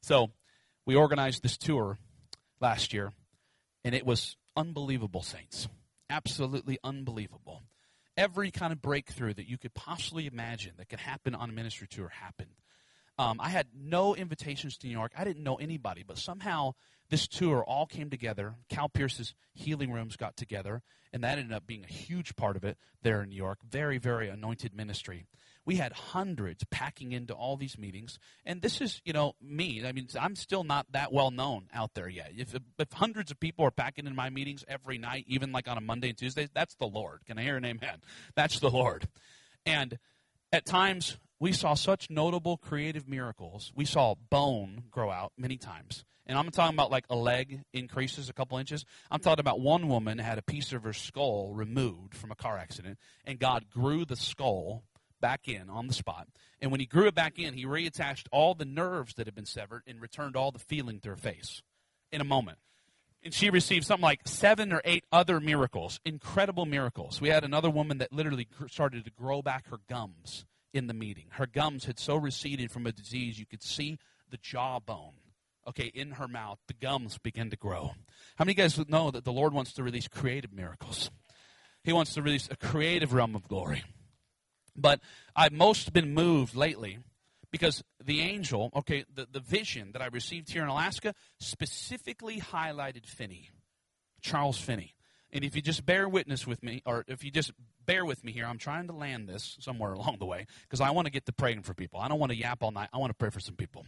Speaker 2: So we organized this tour last year, and it was unbelievable, saints. Absolutely unbelievable. Every kind of breakthrough that you could possibly imagine that could happen on a ministry tour happened. Um, I had no invitations to New York. I didn't know anybody, but somehow this tour all came together. Cal Pierce's healing rooms got together, and that ended up being a huge part of it there in New York. Very, very anointed ministry. We had hundreds packing into all these meetings, and this is, you know, me. I mean, I'm still not that well known out there yet. If, if hundreds of people are packing in my meetings every night, even like on a Monday and Tuesday, that's the Lord. Can I hear an amen? That's the Lord. And at times, we saw such notable creative miracles. We saw bone grow out many times. And I'm talking about like a leg increases a couple inches. I'm talking about one woman had a piece of her skull removed from a car accident, and God grew the skull back in on the spot. And when he grew it back in, he reattached all the nerves that had been severed and returned all the feeling to her face in a moment. And she received something like seven or eight other miracles, incredible miracles. We had another woman that literally started to grow back her gums in the meeting. Her gums had so receded from a disease, you could see the jawbone, okay, in her mouth. The gums began to grow. How many of you guys know that the Lord wants to release creative miracles? He wants to release a creative realm of glory. But I've most been moved lately because the angel, okay, the, the vision that I received here in Alaska specifically highlighted Finney, Charles Finney. And if you just bear witness with me, or if you just bear with me here, I'm trying to land this somewhere along the way because I want to get to praying for people. I don't want to yap all night. I want to pray for some people.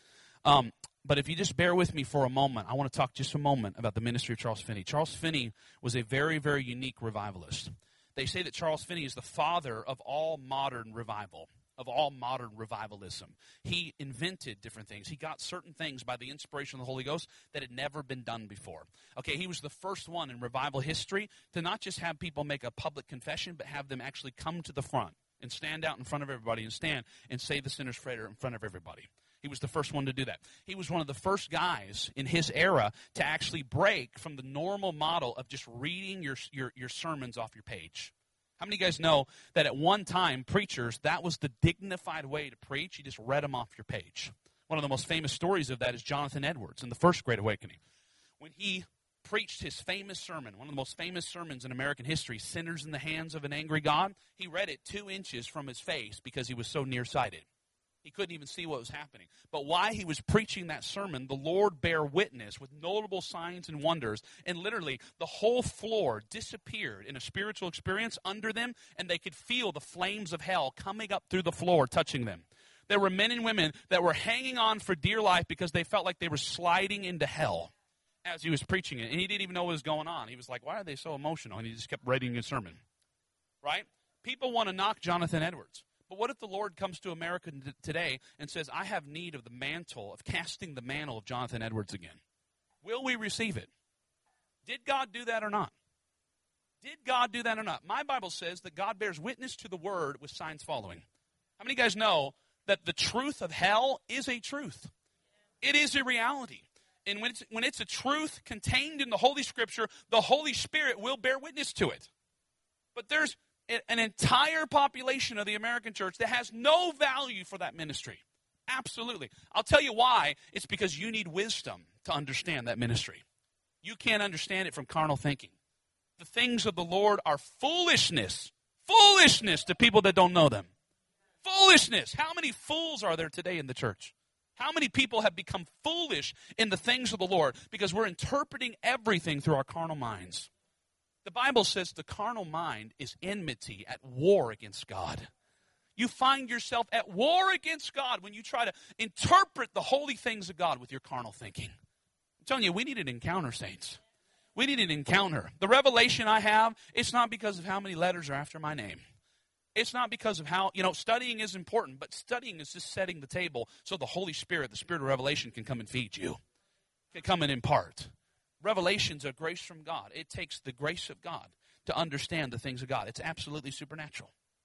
Speaker 2: Um, but if you just bear with me for a moment, I want to talk just a moment about the ministry of Charles Finney. Charles Finney was a very, very unique revivalist. They say that Charles Finney is the father of all modern revival, of all modern revivalism. He invented different things. He got certain things by the inspiration of the Holy Ghost that had never been done before. Okay, he was the first one in revival history to not just have people make a public confession, but have them actually come to the front and stand out in front of everybody and stand and say the sinner's prayer in front of everybody. He was the first one to do that. He was one of the first guys in his era to actually break from the normal model of just reading your, your, your sermons off your page. How many of you guys know that at one time, preachers, that was the dignified way to preach? You just read them off your page. One of the most famous stories of that is Jonathan Edwards in the First Great Awakening. When he preached his famous sermon, one of the most famous sermons in American history, Sinners in the Hands of an Angry God, he read it two inches from his face because he was so nearsighted. He couldn't even see what was happening. But while he was preaching that sermon, the Lord bare witness with notable signs and wonders. And literally, the whole floor disappeared in a spiritual experience under them, and they could feel the flames of hell coming up through the floor, touching them. There were men and women that were hanging on for dear life because they felt like they were sliding into hell as he was preaching it. And he didn't even know what was going on. He was like, why are they so emotional? And he just kept writing his sermon. Right? People want to knock Jonathan Edwards. But what if the Lord comes to America today and says, I have need of the mantle, of casting the mantle of Jonathan Edwards again? Will we receive it? Did God do that or not? Did God do that or not? My Bible says that God bears witness to the word with signs following. How many of you guys know that the truth of hell is a truth? It is a reality. And when it's, when it's a truth contained in the Holy Scripture, the Holy Spirit will bear witness to it. But there's an entire population of the American church that has no value for that ministry. Absolutely. I'll tell you why. It's because you need wisdom to understand that ministry. You can't understand it from carnal thinking. The things of the Lord are foolishness. Foolishness to people that don't know them. Foolishness. How many fools are there today in the church? How many people have become foolish in the things of the Lord because we're interpreting everything through our carnal minds? The Bible says the carnal mind is enmity, at war against God. You find yourself at war against God when you try to interpret the holy things of God with your carnal thinking. I'm telling you, we need an encounter, saints. We need an encounter. The revelation I have, it's not because of how many letters are after my name. It's not because of how, you know, studying is important, but studying is just setting the table so the Holy Spirit, the Spirit of revelation, can come and feed you, can come and impart. Revelation's a grace from God. It takes the grace of God to understand the things of God. It's absolutely supernatural.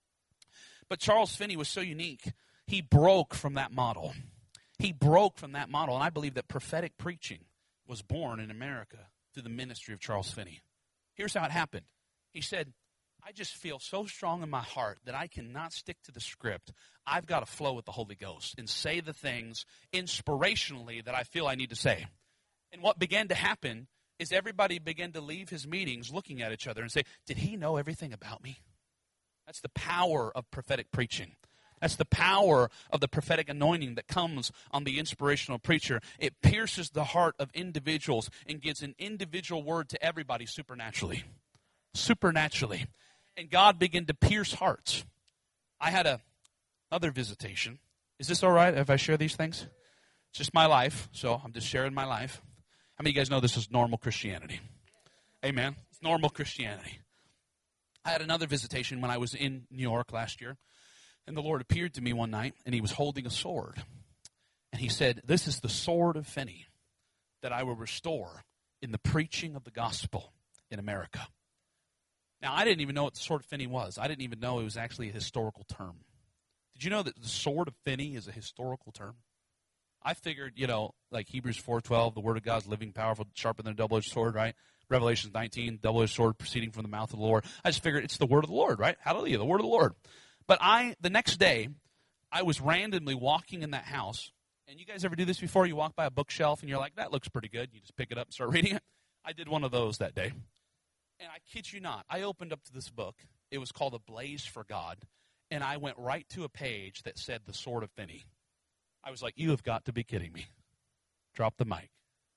Speaker 2: But Charles Finney was so unique. He broke from that model. He broke from that model. And I believe that prophetic preaching was born in America through the ministry of Charles Finney. Here's how it happened. He said, I just feel so strong in my heart that I cannot stick to the script. I've got to flow with the Holy Ghost and say the things inspirationally that I feel I need to say. And what began to happen is everybody began to leave his meetings looking at each other and say, did he know everything about me? That's the power of prophetic preaching. That's the power of the prophetic anointing that comes on the inspirational preacher. It pierces the heart of individuals and gives an individual word to everybody supernaturally. Supernaturally. And God began to pierce hearts. I had a other visitation. Is this all right if I share these things? It's just my life, so I'm just sharing my life. How many of you guys know this is normal Christianity? Amen. It's normal Christianity. I had another visitation when I was in New York last year. And the Lord appeared to me one night, and he was holding a sword. And he said, this is the sword of Finney that I will restore in the preaching of the gospel in America. Now, I didn't even know what the sword of Finney was. I didn't even know it was actually a historical term. Did you know that the sword of Finney is a historical term? I figured, you know, like Hebrews four twelve, the word of God is living, powerful, sharper than a double-edged sword, right? Revelation nineteen, double-edged sword proceeding from the mouth of the Lord. I just figured it's the word of the Lord, right? Hallelujah, the word of the Lord. But I, the next day, I was randomly walking in that house. And you guys ever do this before? You walk by a bookshelf and you're like, that looks pretty good. You just pick it up and start reading it. I did one of those that day. And I kid you not, I opened up to this book. It was called A Blaze for God. And I went right to a page that said the sword of Finney. I was like, you have got to be kidding me. Drop the mic.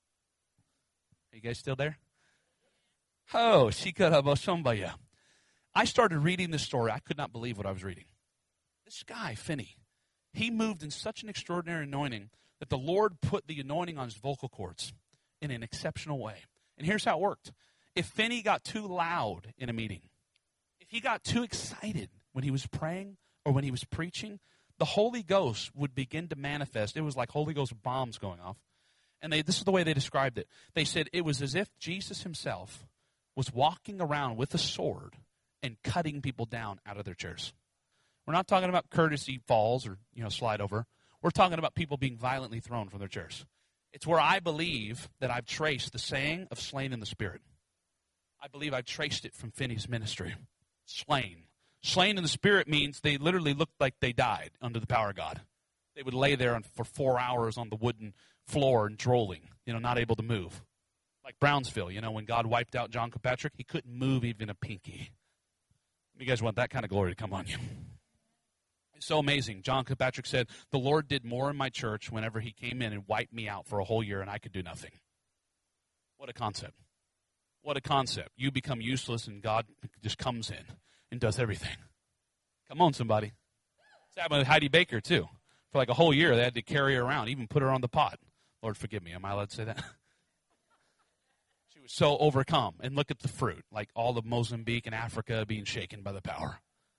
Speaker 2: Are you guys still there? Oh, Shikarabosombaya. I started reading this story. I could not believe what I was reading. This guy, Finney, he moved in such an extraordinary anointing that the Lord put the anointing on his vocal cords in an exceptional way. And here's how it worked. If Finney got too loud in a meeting, if he got too excited when he was praying or when he was preaching, the Holy Ghost would begin to manifest. It was like Holy Ghost bombs going off. And they, this is the way they described it. They said it was as if Jesus himself was walking around with a sword and cutting people down out of their chairs. We're not talking about courtesy falls or, you know, slide over. We're talking about people being violently thrown from their chairs. It's where I believe that I've traced the saying of slain in the spirit. I believe I've traced it from Finney's ministry. Slain. Slain in the spirit means they literally looked like they died under the power of God. They would lay there for four hours on the wooden floor and drooling, you know, not able to move. Like Brownsville, you know, when God wiped out John Kilpatrick, he couldn't move even a pinky. You guys want that kind of glory to come on you. It's so amazing. John Kilpatrick said, the Lord did more in my church whenever he came in and wiped me out for a whole year and I could do nothing. What a concept. What a concept. You become useless and God just comes in and does everything. Come on, somebody. It's happened with Heidi Baker, too. For like a whole year, they had to carry her around, even put her on the pot. Lord, forgive me. Am I allowed to say that? She was so overcome. And look at the fruit, like all of Mozambique and Africa being shaken by the power.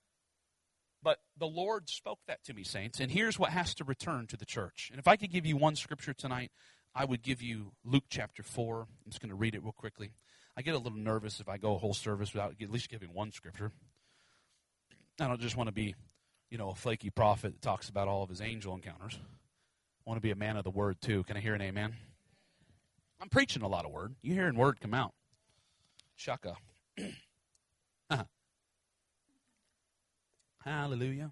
Speaker 2: But the Lord spoke that to me, saints. And here's what has to return to the church. And if I could give you one scripture tonight, I would give you Luke chapter four. I'm just going to read it real quickly. I get a little nervous if I go a whole service without at least giving one scripture. I don't just want to be, you know, a flaky prophet that talks about all of his angel encounters. I want to be a man of the word, too. Can I hear an amen? I'm preaching a lot of word. You're hearing word come out. Shaka. uh-huh. Hallelujah.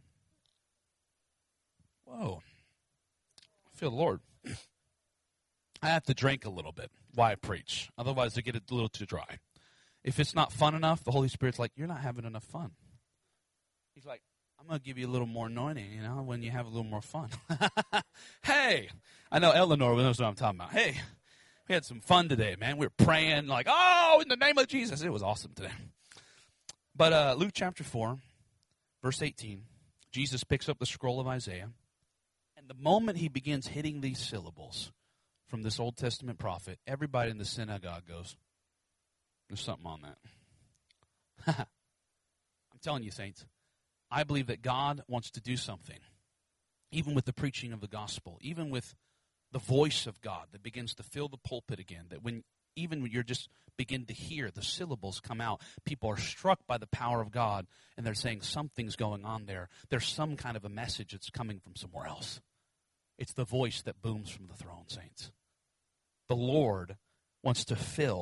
Speaker 2: Whoa. I feel the Lord. I have to drink a little bit while I preach. Otherwise, I get a little too dry. If it's not fun enough, the Holy Spirit's like, you're not having enough fun. He's like, I'm going to give you a little more anointing, you know, when you have a little more fun. Hey, I know Eleanor knows what I'm talking about. Hey, we had some fun today, man. We were praying like, oh, in the name of Jesus. It was awesome today. But uh, Luke chapter four, verse eighteen, Jesus picks up the scroll of Isaiah. And the moment he begins hitting these syllables from this Old Testament prophet, everybody in the synagogue goes, there's something on that. I'm telling you, saints, I believe that God wants to do something, even with the preaching of the gospel, even with the voice of God that begins to fill the pulpit again, that when even when you're just begin to hear the syllables come out, people are struck by the power of God, and they're saying something's going on there. There's some kind of a message that's coming from somewhere else. It's the voice that booms from the throne, saints. The Lord wants to fill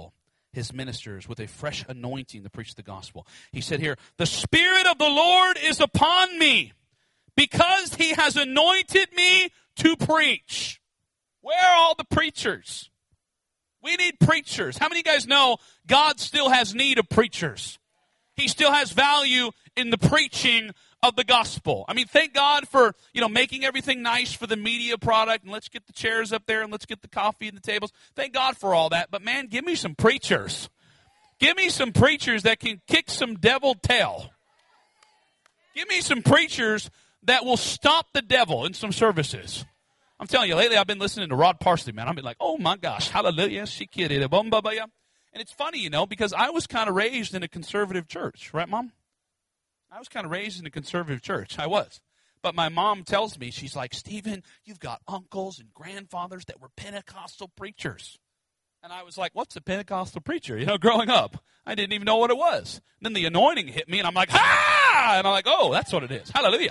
Speaker 2: his ministers with a fresh anointing to preach the gospel. He said here, the Spirit of the Lord is upon me because he has anointed me to preach. Where are all the preachers? We need preachers. How many of you guys know God still has need of preachers? He still has value in the preaching of the gospel. I mean, thank God for, you know, making everything nice for the media product, and let's get the chairs up there and let's get the coffee and the tables. Thank God for all that. But man, give me some preachers. Give me some preachers that can kick some devil tail. Give me some preachers that will stop the devil in some services. I'm telling you, lately I've been listening to Rod Parsley, man. I've been like, oh my gosh, hallelujah, shikiri, bum ba ba ya. And it's funny, you know, because I was kind of raised in a conservative church, right, Mom? I was kind of raised in a conservative church. I was. But my mom tells me, she's like, Stephen, you've got uncles and grandfathers that were Pentecostal preachers. And I was like, what's a Pentecostal preacher? You know, growing up, I didn't even know what it was. And then the anointing hit me, and I'm like, ha! And I'm like, oh, that's what it is. Hallelujah.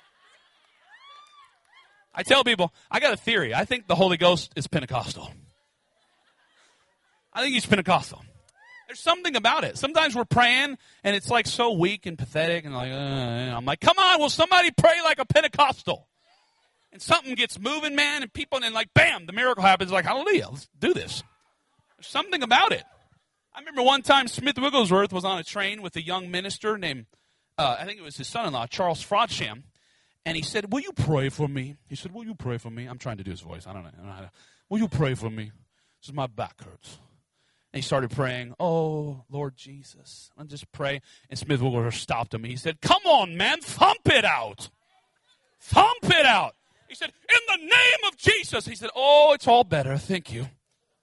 Speaker 2: I tell people, I got a theory. I think the Holy Ghost is Pentecostal. I think he's Pentecostal. There's something about it. Sometimes we're praying, and it's like so weak and pathetic, and like, uh, I'm like, come on, will somebody pray like a Pentecostal? And something gets moving, man, and people, and then like, bam, the miracle happens. Like, hallelujah, let's do this. There's something about it. I remember one time Smith Wigglesworth was on a train with a young minister named, uh, I think it was his son-in-law, Charles Frodsham, and he said, will you pray for me? He said, will you pray for me? I'm trying to do his voice. I don't know. I don't know how to. Will you pray for me? He says, my back hurts. And he started praying, oh, Lord Jesus. And just pray. And Smith Wigglesworth stopped him. He said, come on, man, thump it out. Thump it out. He said, in the name of Jesus. He said, oh, it's all better. Thank you.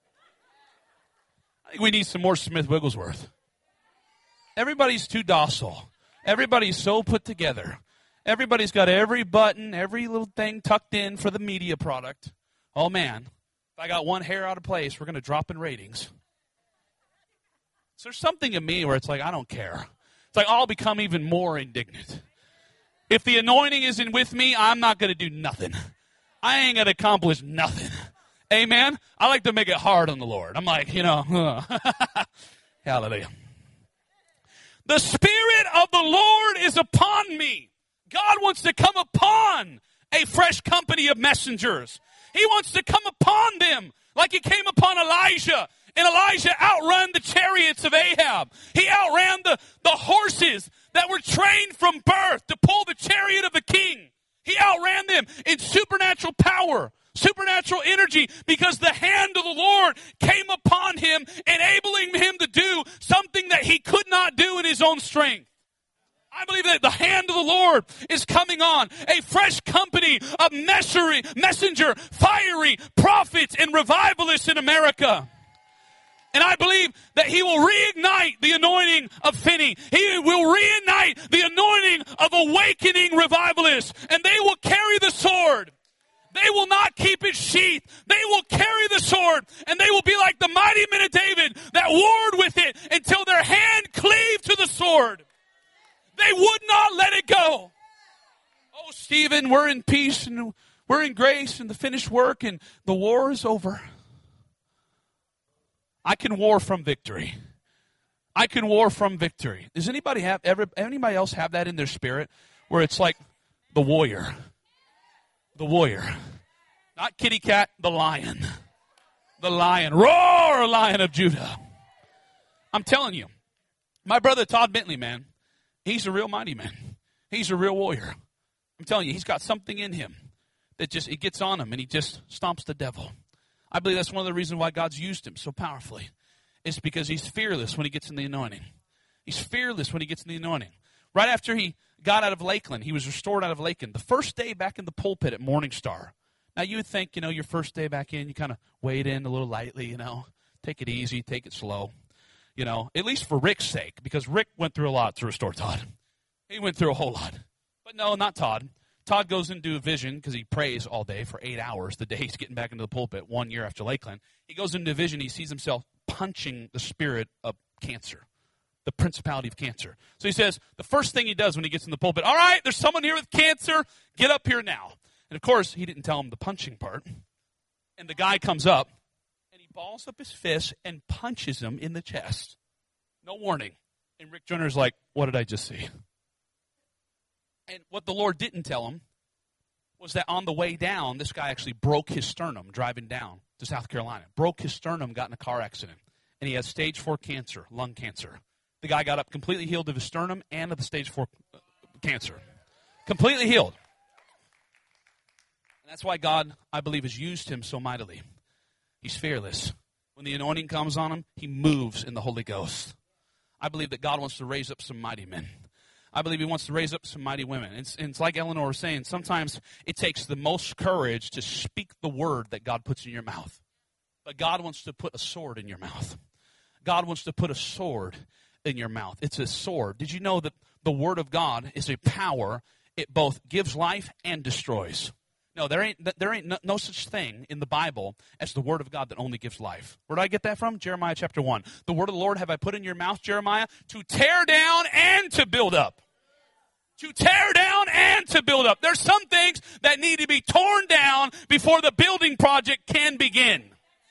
Speaker 2: I think we need some more Smith Wigglesworth. Everybody's too docile. Everybody's so put together. Everybody's got every button, every little thing tucked in for the media product. Oh, man, if I got one hair out of place, we're going to drop in ratings. So there's something in me where it's like, I don't care. It's like I'll become even more indignant. If the anointing isn't with me, I'm not going to do nothing. I ain't going to accomplish nothing. Amen? I like to make it hard on the Lord. I'm like, you know, hallelujah. The Spirit of the Lord is upon me. God wants to come upon a fresh company of messengers. He wants to come upon them like he came upon Elijah. And Elijah outran the chariots of Ahab. He outran the, the horses that were trained from birth to pull the chariot of the king. He outran them in supernatural power, supernatural energy, because the hand of the Lord came upon him, enabling him to do something that he could not do in his own strength. I believe that the hand of the Lord is coming on a fresh company of messenger, messenger, fiery prophets and revivalists in America. And I believe that he will reignite the anointing of Finney. He will reignite the anointing of awakening revivalists. And they will carry the sword. They will not keep it sheathed. They will carry the sword. And they will be like the mighty men of David that warred with it until their hand cleaved to the sword. They would not let it go. Oh, Stephen, we're in peace and we're in grace and the finished work and the war is over. I can war from victory. I can war from victory. Does anybody have ever, anybody else have that in their spirit where it's like the warrior? The warrior. Not kitty cat, the lion. The lion. Roar, Lion of Judah. I'm telling you, my brother Todd Bentley, man, he's a real mighty man. He's a real warrior. I'm telling you, he's got something in him that just, it gets on him and he just stomps the devil. I believe that's one of the reasons why God's used him so powerfully. It's because he's fearless when he gets in the anointing. He's fearless when he gets in the anointing. Right after he got out of Lakeland, he was restored out of Lakeland. The first day back in the pulpit at Morning Star. Now you would think, you know, your first day back in, you kind of wade in a little lightly, you know. Take it easy, take it slow. You know, at least for Rick's sake, because Rick went through a lot to restore Todd. He went through a whole lot. But no, not Todd. Todd goes into a vision because he prays all day for eight hours the day he's getting back into the pulpit one year after Lakeland. He goes into a vision. He sees himself punching the spirit of cancer, the principality of cancer. So he says the first thing he does when he gets in the pulpit, all right, there's someone here with cancer. Get up here now. And, of course, he didn't tell him the punching part. And the guy comes up, and he balls up his fist and punches him in the chest. No warning. And Rick Joyner's like, what did I just see? And what the Lord didn't tell him was that on the way down, this guy actually broke his sternum driving down to South Carolina. Broke his sternum, got in a car accident. And he has stage four cancer, lung cancer. The guy got up completely healed of his sternum and of the stage four cancer. Completely healed. And that's why God, I believe, has used him so mightily. He's fearless. When the anointing comes on him, he moves in the Holy Ghost. I believe that God wants to raise up some mighty men. I believe he wants to raise up some mighty women. It's, it's like Eleanor was saying, sometimes it takes the most courage to speak the word that God puts in your mouth. But God wants to put a sword in your mouth. God wants to put a sword in your mouth. It's a sword. Did you know that the word of God is a power? It both gives life and destroys. No, there ain't there ain't no, no such thing in the Bible as the word of God that only gives life. Where did I get that from? Jeremiah chapter one. The word of the Lord have I put in your mouth, Jeremiah, to tear down and to build up. To tear down and to build up. There's some things that need to be torn down before the building project can begin.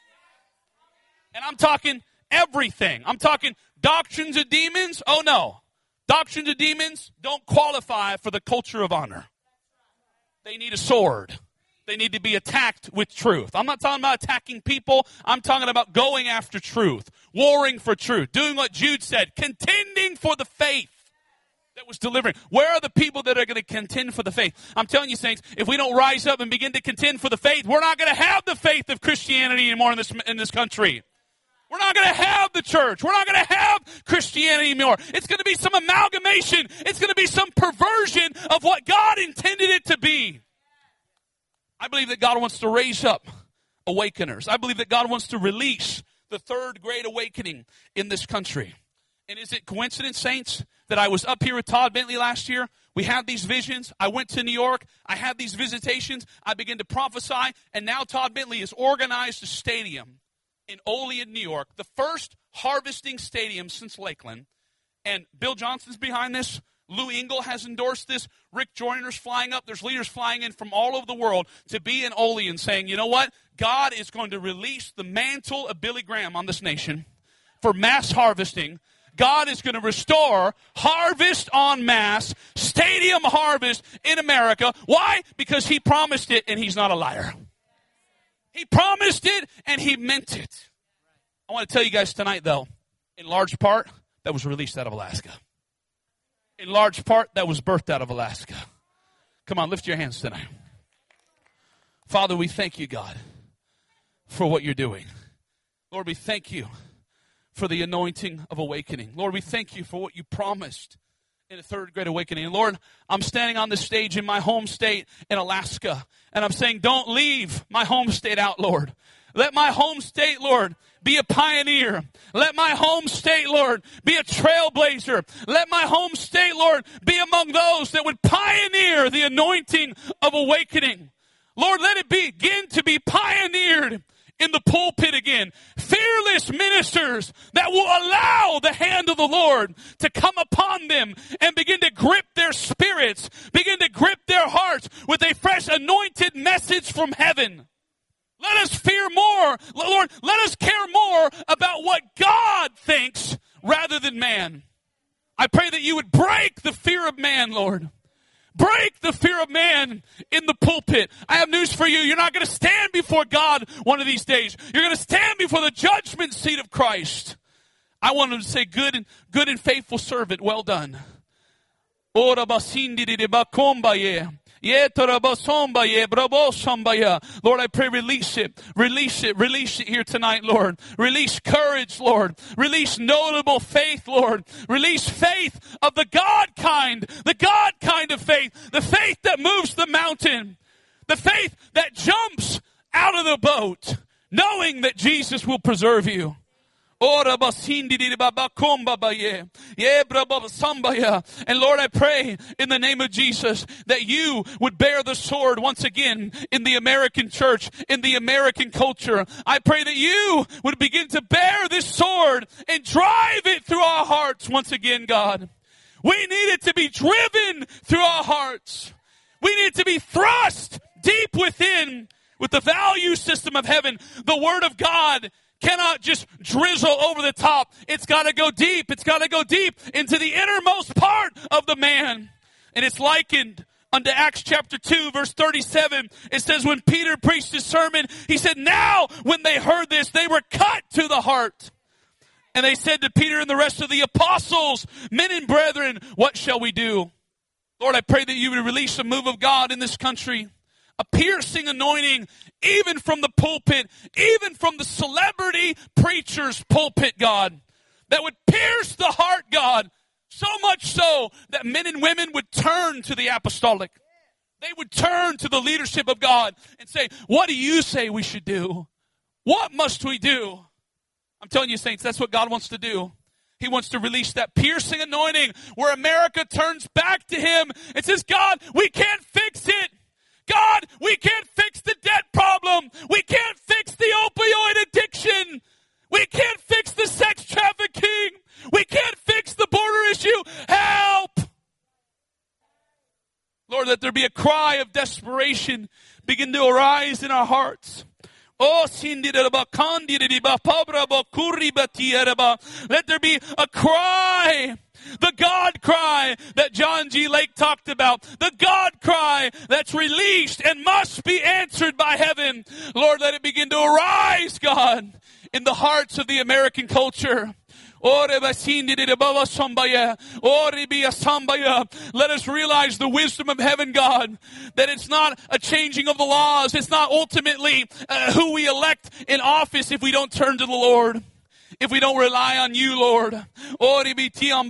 Speaker 2: And I'm talking everything. I'm talking doctrines of demons. Oh no. Doctrines of demons don't qualify for the culture of honor. They need a sword. They need to be attacked with truth. I'm not talking about attacking people. I'm talking about going after truth, warring for truth, doing what Jude said, contending for the faith that was delivering. Where are the people that are going to contend for the faith? I'm telling you, saints, if we don't rise up and begin to contend for the faith, we're not going to have the faith of Christianity anymore in this, in this country. We're not going to have the church. We're not going to have Christianity anymore. It's going to be some amalgamation. It's going to be some perversion of what God intended it to be. I believe that God wants to raise up awakeners. I believe that God wants to release the third great awakening in this country. And is it coincidence, saints, that I was up here with Todd Bentley last year? We had these visions. I went to New York. I had these visitations. I began to prophesy. And now Todd Bentley has organized a stadium in Olean, New York, the first harvesting stadium since Lakeland. And Bill Johnson's behind this. Lou Engle has endorsed this. Rick Joyner's flying up. There's leaders flying in from all over the world to be in Olean saying, you know what? God is going to release the mantle of Billy Graham on this nation for mass harvesting. God is going to restore harvest en masse, stadium harvest in America. Why? Because he promised it and he's not a liar. He promised it, and he meant it. I want to tell you guys tonight, though, in large part, that was released out of Alaska. In large part, that was birthed out of Alaska. Come on, lift your hands tonight. Father, we thank you, God, for what you're doing. Lord, we thank you for the anointing of awakening. Lord, we thank you for what you promised in the third great awakening. And Lord, I'm standing on this stage in my home state in Alaska, and I'm saying, don't leave my home state out, Lord. Let my home state, Lord, be a pioneer. Let my home state, Lord, be a trailblazer. Let my home state, Lord, be among those that would pioneer the anointing of awakening. Lord, let it begin to be pioneered in the pulpit again. Fearless ministers that will allow the hand of the Lord to come upon them and begin to grip their spirits, begin to grip their hearts with a fresh anointed message from heaven. Let us fear more. Lord, let us care more about what God thinks rather than man. I pray that you would break the fear of man, Lord. Break the fear of man in the pulpit. I have news for you. You're not going to stand before God one of these days. You're going to stand before the judgment seat of Christ. I want to say, good and good and faithful servant, well done. Lord, I pray, release it, release it, release it here tonight, Lord. Release courage, Lord. Release notable faith, Lord. Release faith of the God kind, the God kind of faith, the faith that moves the mountain, the faith that jumps out of the boat, knowing that Jesus will preserve you. And Lord, I pray in the name of Jesus that you would bear the sword once again in the American church, in the American culture. I pray that you would begin to bear this sword and drive it through our hearts once again, God. We need it to be driven through our hearts. We need it to be thrust deep within with the value system of heaven, the Word of God, cannot just drizzle over the top. It's got to go deep. It's got to go deep into the innermost part of the man. And it's likened unto Acts chapter two, verse thirty-seven. It says, when Peter preached his sermon, he said, now when they heard this, they were cut to the heart. And they said to Peter and the rest of the apostles, men and brethren, what shall we do? Lord, I pray that you would release a move of God in this country. A piercing anointing, even from the pulpit, even from the celebrity preacher's pulpit, God, that would pierce the heart, God, so much so that men and women would turn to the apostolic. They would turn to the leadership of God and say, what do you say we should do? What must we do? I'm telling you, saints, that's what God wants to do. He wants to release that piercing anointing where America turns back to him and says, God, we can't fix it. God, we can't fix the debt problem. We can't fix the opioid addiction. We can't fix the sex trafficking. We can't fix the border issue. Help! Lord, let there be a cry of desperation begin to arise in our hearts. Oh, let there be a cry, the God cry that John G. Lake talked about, the God cry that's released and must be answered by heaven. Lord, let it begin to arise, God, in the hearts of the American culture. Let us realize the wisdom of heaven, God, that it's not a changing of the laws. It's not ultimately uh, who we elect in office if we don't turn to the Lord. If we don't rely on you, Lord. Lord, I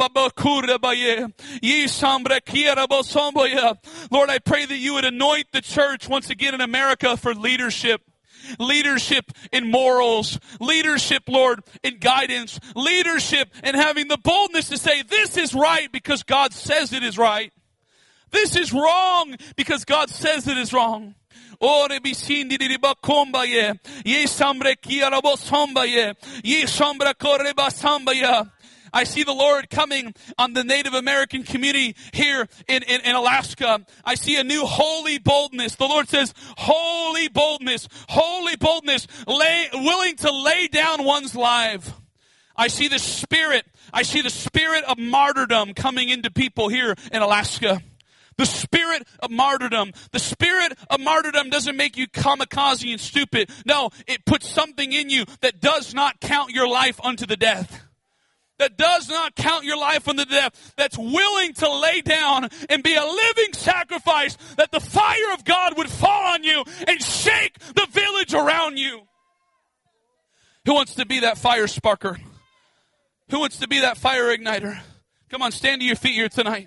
Speaker 2: pray that you would anoint the church once again in America for leadership. Leadership in morals, leadership, Lord, in guidance, leadership in having the boldness to say, this is right because God says it is right. This is wrong because God says it is wrong. I see the Lord coming on the Native American community here in, in, in Alaska. I see a new holy boldness. The Lord says, holy boldness, holy boldness, lay, willing to lay down one's life. I see the spirit, I see the spirit of martyrdom coming into people here in Alaska. The spirit of martyrdom. The spirit of martyrdom doesn't make you kamikaze and stupid. No, it puts something in you that does not count your life unto the death. That does not count your life unto death, that's willing to lay down and be a living sacrifice, that the fire of God would fall on you and shake the village around you. Who wants to be that fire sparker? Who wants to be that fire igniter? Come on, stand to your feet here tonight.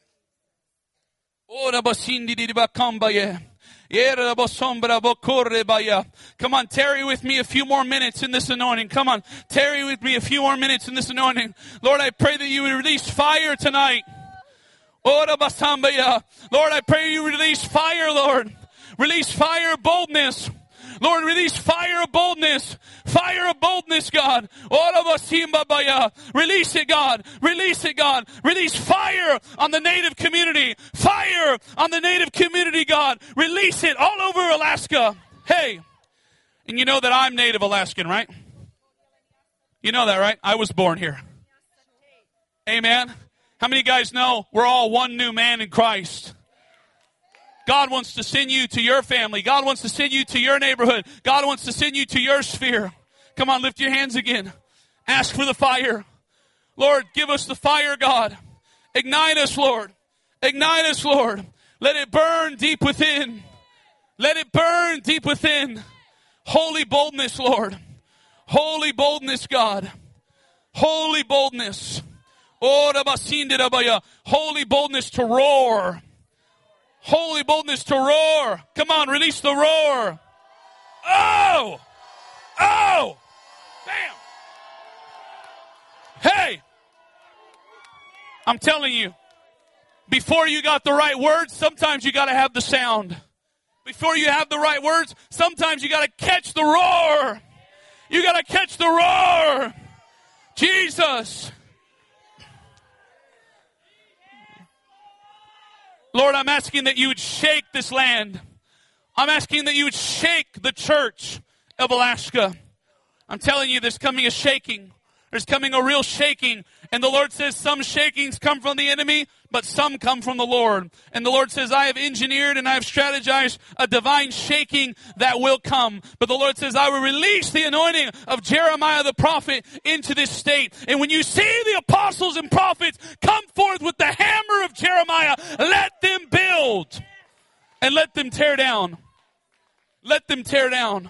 Speaker 2: Come on, tarry with me a few more minutes in this anointing. Come on, tarry with me a few more minutes in this anointing. Lord, I pray that you would release fire tonight. Lord, I pray you release fire, Lord. Release fire of boldness. Lord, release fire of boldness. Fire of boldness, God. Release it, God. Release it, God. Release fire on the Native community. Fire on the Native community, God. Release it all over Alaska. Hey, and you know that I'm Native Alaskan, right? You know that, right? I was born here. Amen. How many of you guys know we're all one new man in Christ? God wants to send you to your family. God wants to send you to your neighborhood. God wants to send you to your sphere. Come on, lift your hands again. Ask for the fire. Lord, give us the fire, God. Ignite us, Lord. Ignite us, Lord. Let it burn deep within. Let it burn deep within. Holy boldness, Lord. Holy boldness, God. Holy boldness. Holy boldness to roar. Holy boldness to roar. Come on, release the roar. Oh! Oh! Bam! Hey! I'm telling you, before you got the right words, sometimes you got to have the sound. Before you have the right words, sometimes you got to catch the roar. You got to catch the roar. Jesus. Lord, I'm asking that you would shake this land. I'm asking that you would shake the church of Alaska. I'm telling you, there's coming a shaking. There's coming a real shaking. And the Lord says some shakings come from the enemy, but some come from the Lord. And the Lord says, I have engineered and I have strategized a divine shaking that will come. But the Lord says, I will release the anointing of Jeremiah the prophet into this state. And when you see the apostles and prophets come forth with the hammer of Jeremiah, let them build and let them tear down. Let them tear down.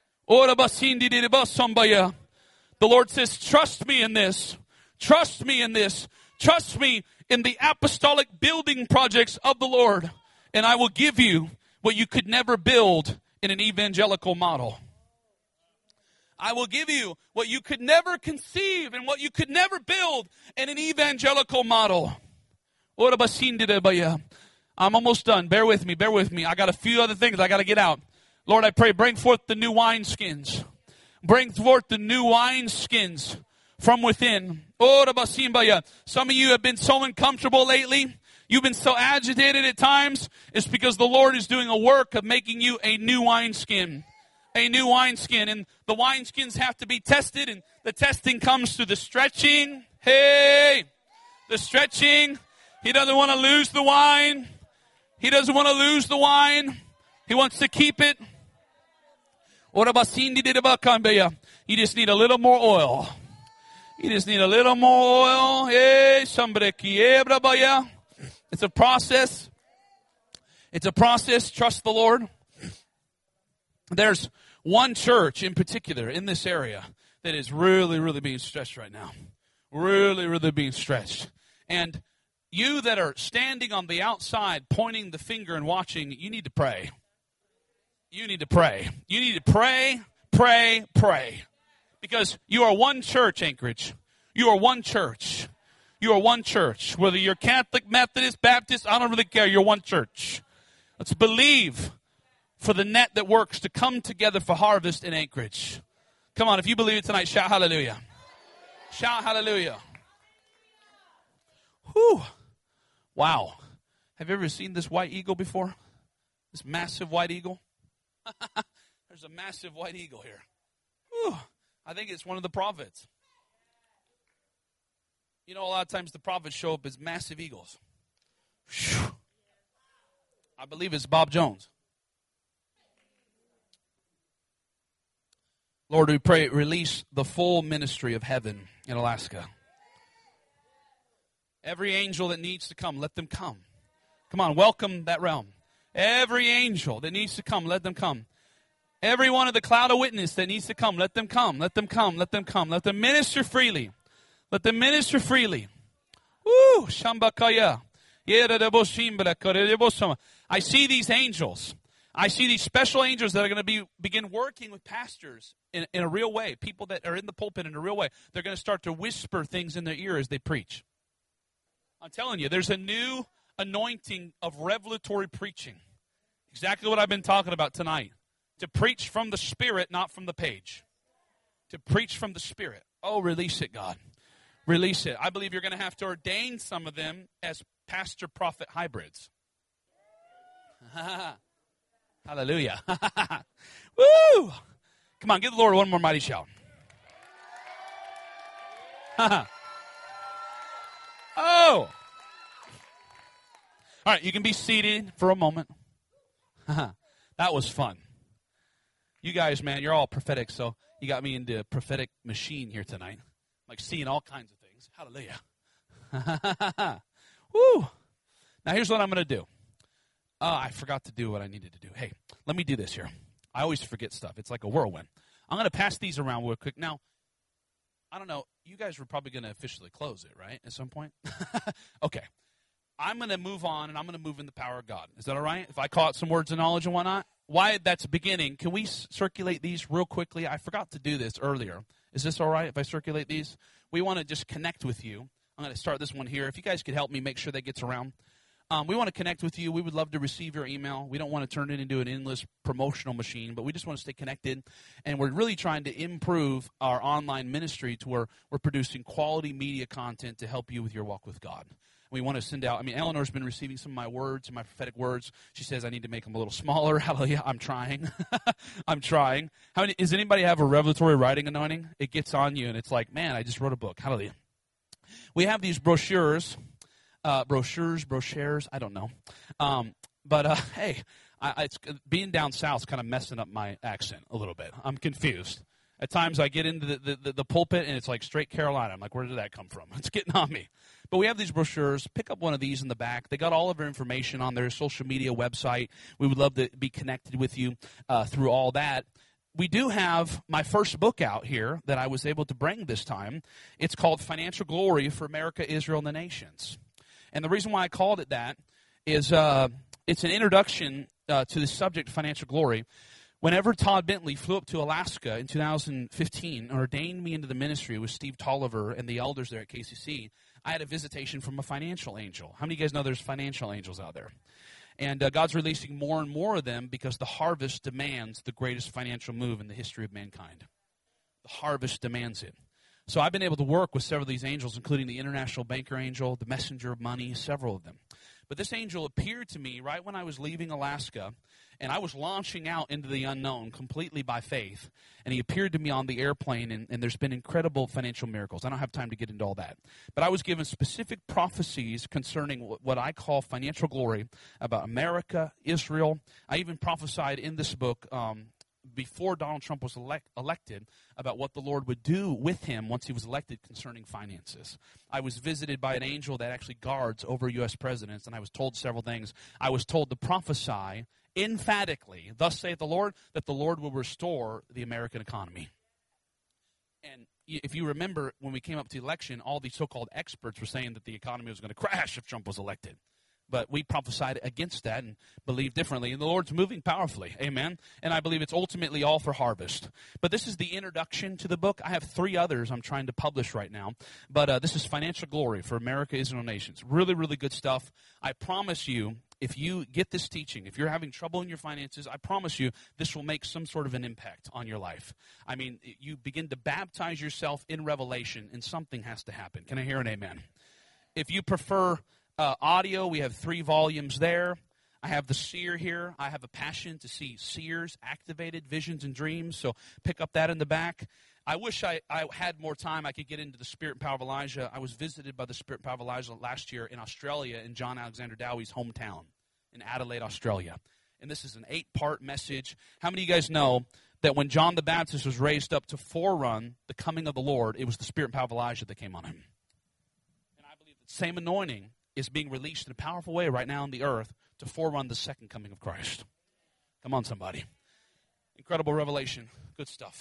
Speaker 2: The Lord says, trust me in this. Trust me in this. Trust me in the apostolic building projects of the Lord. And I will give you what you could never build in an evangelical model. I will give you what you could never conceive and what you could never build in an evangelical model. I'm almost done. Bear with me. Bear with me. I got a few other things I got to get out. Lord, I pray, bring forth the new wineskins. Bring forth the new wineskins from within. Some of you have been so uncomfortable lately. You've been so agitated at times. It's because the Lord is doing a work of making you a new wineskin. A new wineskin. And the wineskins have to be tested. And the testing comes through the stretching. Hey! The stretching. He doesn't want to lose the wine. He doesn't want to lose the wine. He wants to keep it. You just need a little more oil. You just need a little more oil. Hey, somebody. It's a process. It's a process. Trust the Lord. There's one church in particular in this area that is really, really being stretched right now. Really, really being stretched. And you that are standing on the outside pointing the finger and watching, you need to pray. You need to pray. You need to pray, pray, pray. Because you are one church, Anchorage. You are one church. You are one church. Whether you're Catholic, Methodist, Baptist, I don't really care. You're one church. Let's believe for the net that works to come together for harvest in Anchorage. Come on, if you believe it tonight, shout hallelujah. Shout hallelujah. Whew. Wow. Have you ever seen this white eagle before? This massive white eagle? There's a massive white eagle here. Whew. I think it's one of the prophets. You know, a lot of times the prophets show up as massive eagles. Whew. I believe it's Bob Jones. Lord, we pray, release the full ministry of heaven in Alaska. Every angel that needs to come, let them come. Come on, welcome that realm. Every angel that needs to come, let them come. Every one of the cloud of witness that needs to come, let them come. Let them come. Let them come. Let them minister freely. Let them minister freely. Woo! Shambakaya. I see these angels. I see these special angels that are going to be begin working with pastors in, in a real way. People that are in the pulpit in a real way. They're going to start to whisper things in their ear as they preach. I'm telling you, there's a new anointing of revelatory preaching. Exactly what I've been talking about tonight. To preach from the Spirit, not from the page. To preach from the Spirit. Oh, release it, God. Release it. I believe you're going to have to ordain some of them as pastor-prophet hybrids. Hallelujah. Woo! Come on, give the Lord one more mighty shout. Oh! All right, you can be seated for a moment. That was fun. You guys, man, you're all prophetic, so you got me into a prophetic machine here tonight. Like seeing all kinds of things. Hallelujah. Woo! Now, here's what I'm going to do. Uh, I forgot to do what I needed to do. Hey, let me do this here. I always forget stuff. It's like a whirlwind. I'm going to pass these around real quick. Now, I don't know. You guys were probably going to officially close it, right, at some point? Okay. I'm going to move on, and I'm going to move in the power of God. Is that all right? If I call out some words of knowledge and whatnot? Why that's beginning, can we circulate these real quickly? I forgot to do this earlier. Is this all right if I circulate these? We want to just connect with you. I'm going to start this one here. If you guys could help me make sure that gets around. Um, we want to connect with you. We would love to receive your email. We don't want to turn it into an endless promotional machine, but we just want to stay connected. And we're really trying to improve our online ministry to where we're producing quality media content to help you with your walk with God. We want to send out, I mean, Eleanor's been receiving some of my words and my prophetic words. She says I need to make them a little smaller. Hallelujah. I'm trying. I'm trying. How many, does anybody have a revelatory writing anointing? It gets on you, and it's like, man, I just wrote a book. Hallelujah. We have these brochures, uh, brochures, brochures, I don't know. Um, but, uh, hey, I, it's being down south is kind of messing up my accent a little bit. I'm confused. At times I get into the, the, the, the pulpit, and it's like straight Carolina. I'm like, where did that come from? It's getting on me. But we have these brochures. Pick up one of these in the back. They got all of our information on their social media website. We would love to be connected with you uh, through all that. We do have my first book out here that I was able to bring this time. It's called Financial Glory for America, Israel, and the Nations. And the reason why I called it that is uh, it's an introduction uh, to the subject of financial glory. Whenever Todd Bentley flew up to Alaska in two thousand fifteen and ordained me into the ministry with Steve Tolliver and the elders there at K C C, I had a visitation from a financial angel. How many of you guys know there's financial angels out there? And uh, God's releasing more and more of them because the harvest demands the greatest financial move in the history of mankind. The harvest demands it. So I've been able to work with several of these angels, including the International Banker Angel, the Messenger of Money, several of them. But this angel appeared to me right when I was leaving Alaska, and I was launching out into the unknown completely by faith. And he appeared to me on the airplane, and, and there's been incredible financial miracles. I don't have time to get into all that. But I was given specific prophecies concerning what, what I call financial glory about America, Israel. I even prophesied in this book um, before Donald Trump was elect, elected about what the Lord would do with him once he was elected concerning finances. I was visited by an angel that actually guards over U S presidents, and I was told several things. I was told to prophesy emphatically, thus saith the Lord, that the Lord will restore the American economy. And if you remember, when we came up to the election, all these so-called experts were saying that the economy was going to crash if Trump was elected. But we prophesied against that and believed differently. And the Lord's moving powerfully. Amen. And I believe it's ultimately all for harvest. But this is the introduction to the book. I have three others I'm trying to publish right now. But uh, this is Financial Glory for America, Israel, and Nations. Really, really good stuff. I promise you, if you get this teaching, if you're having trouble in your finances, I promise you this will make some sort of an impact on your life. I mean, you begin to baptize yourself in revelation, and something has to happen. Can I hear an amen? If you prefer Uh, audio, we have three volumes there. I have the seer here. I have a passion to see seers activated, visions and dreams, so pick up that in the back. I wish I, I had more time. I could get into the Spirit and Power of Elijah. I was visited by the Spirit and Power of Elijah last year in Australia, in John Alexander Dowie's hometown, in Adelaide, Australia. And this is an eight-part message. How many of you guys know that when John the Baptist was raised up to forerun the coming of the Lord, it was the Spirit and Power of Elijah that came on him? And I believe the same anointing is being released in a powerful way right now on the earth to forerun the second coming of Christ. Come on, somebody. Incredible revelation. Good stuff.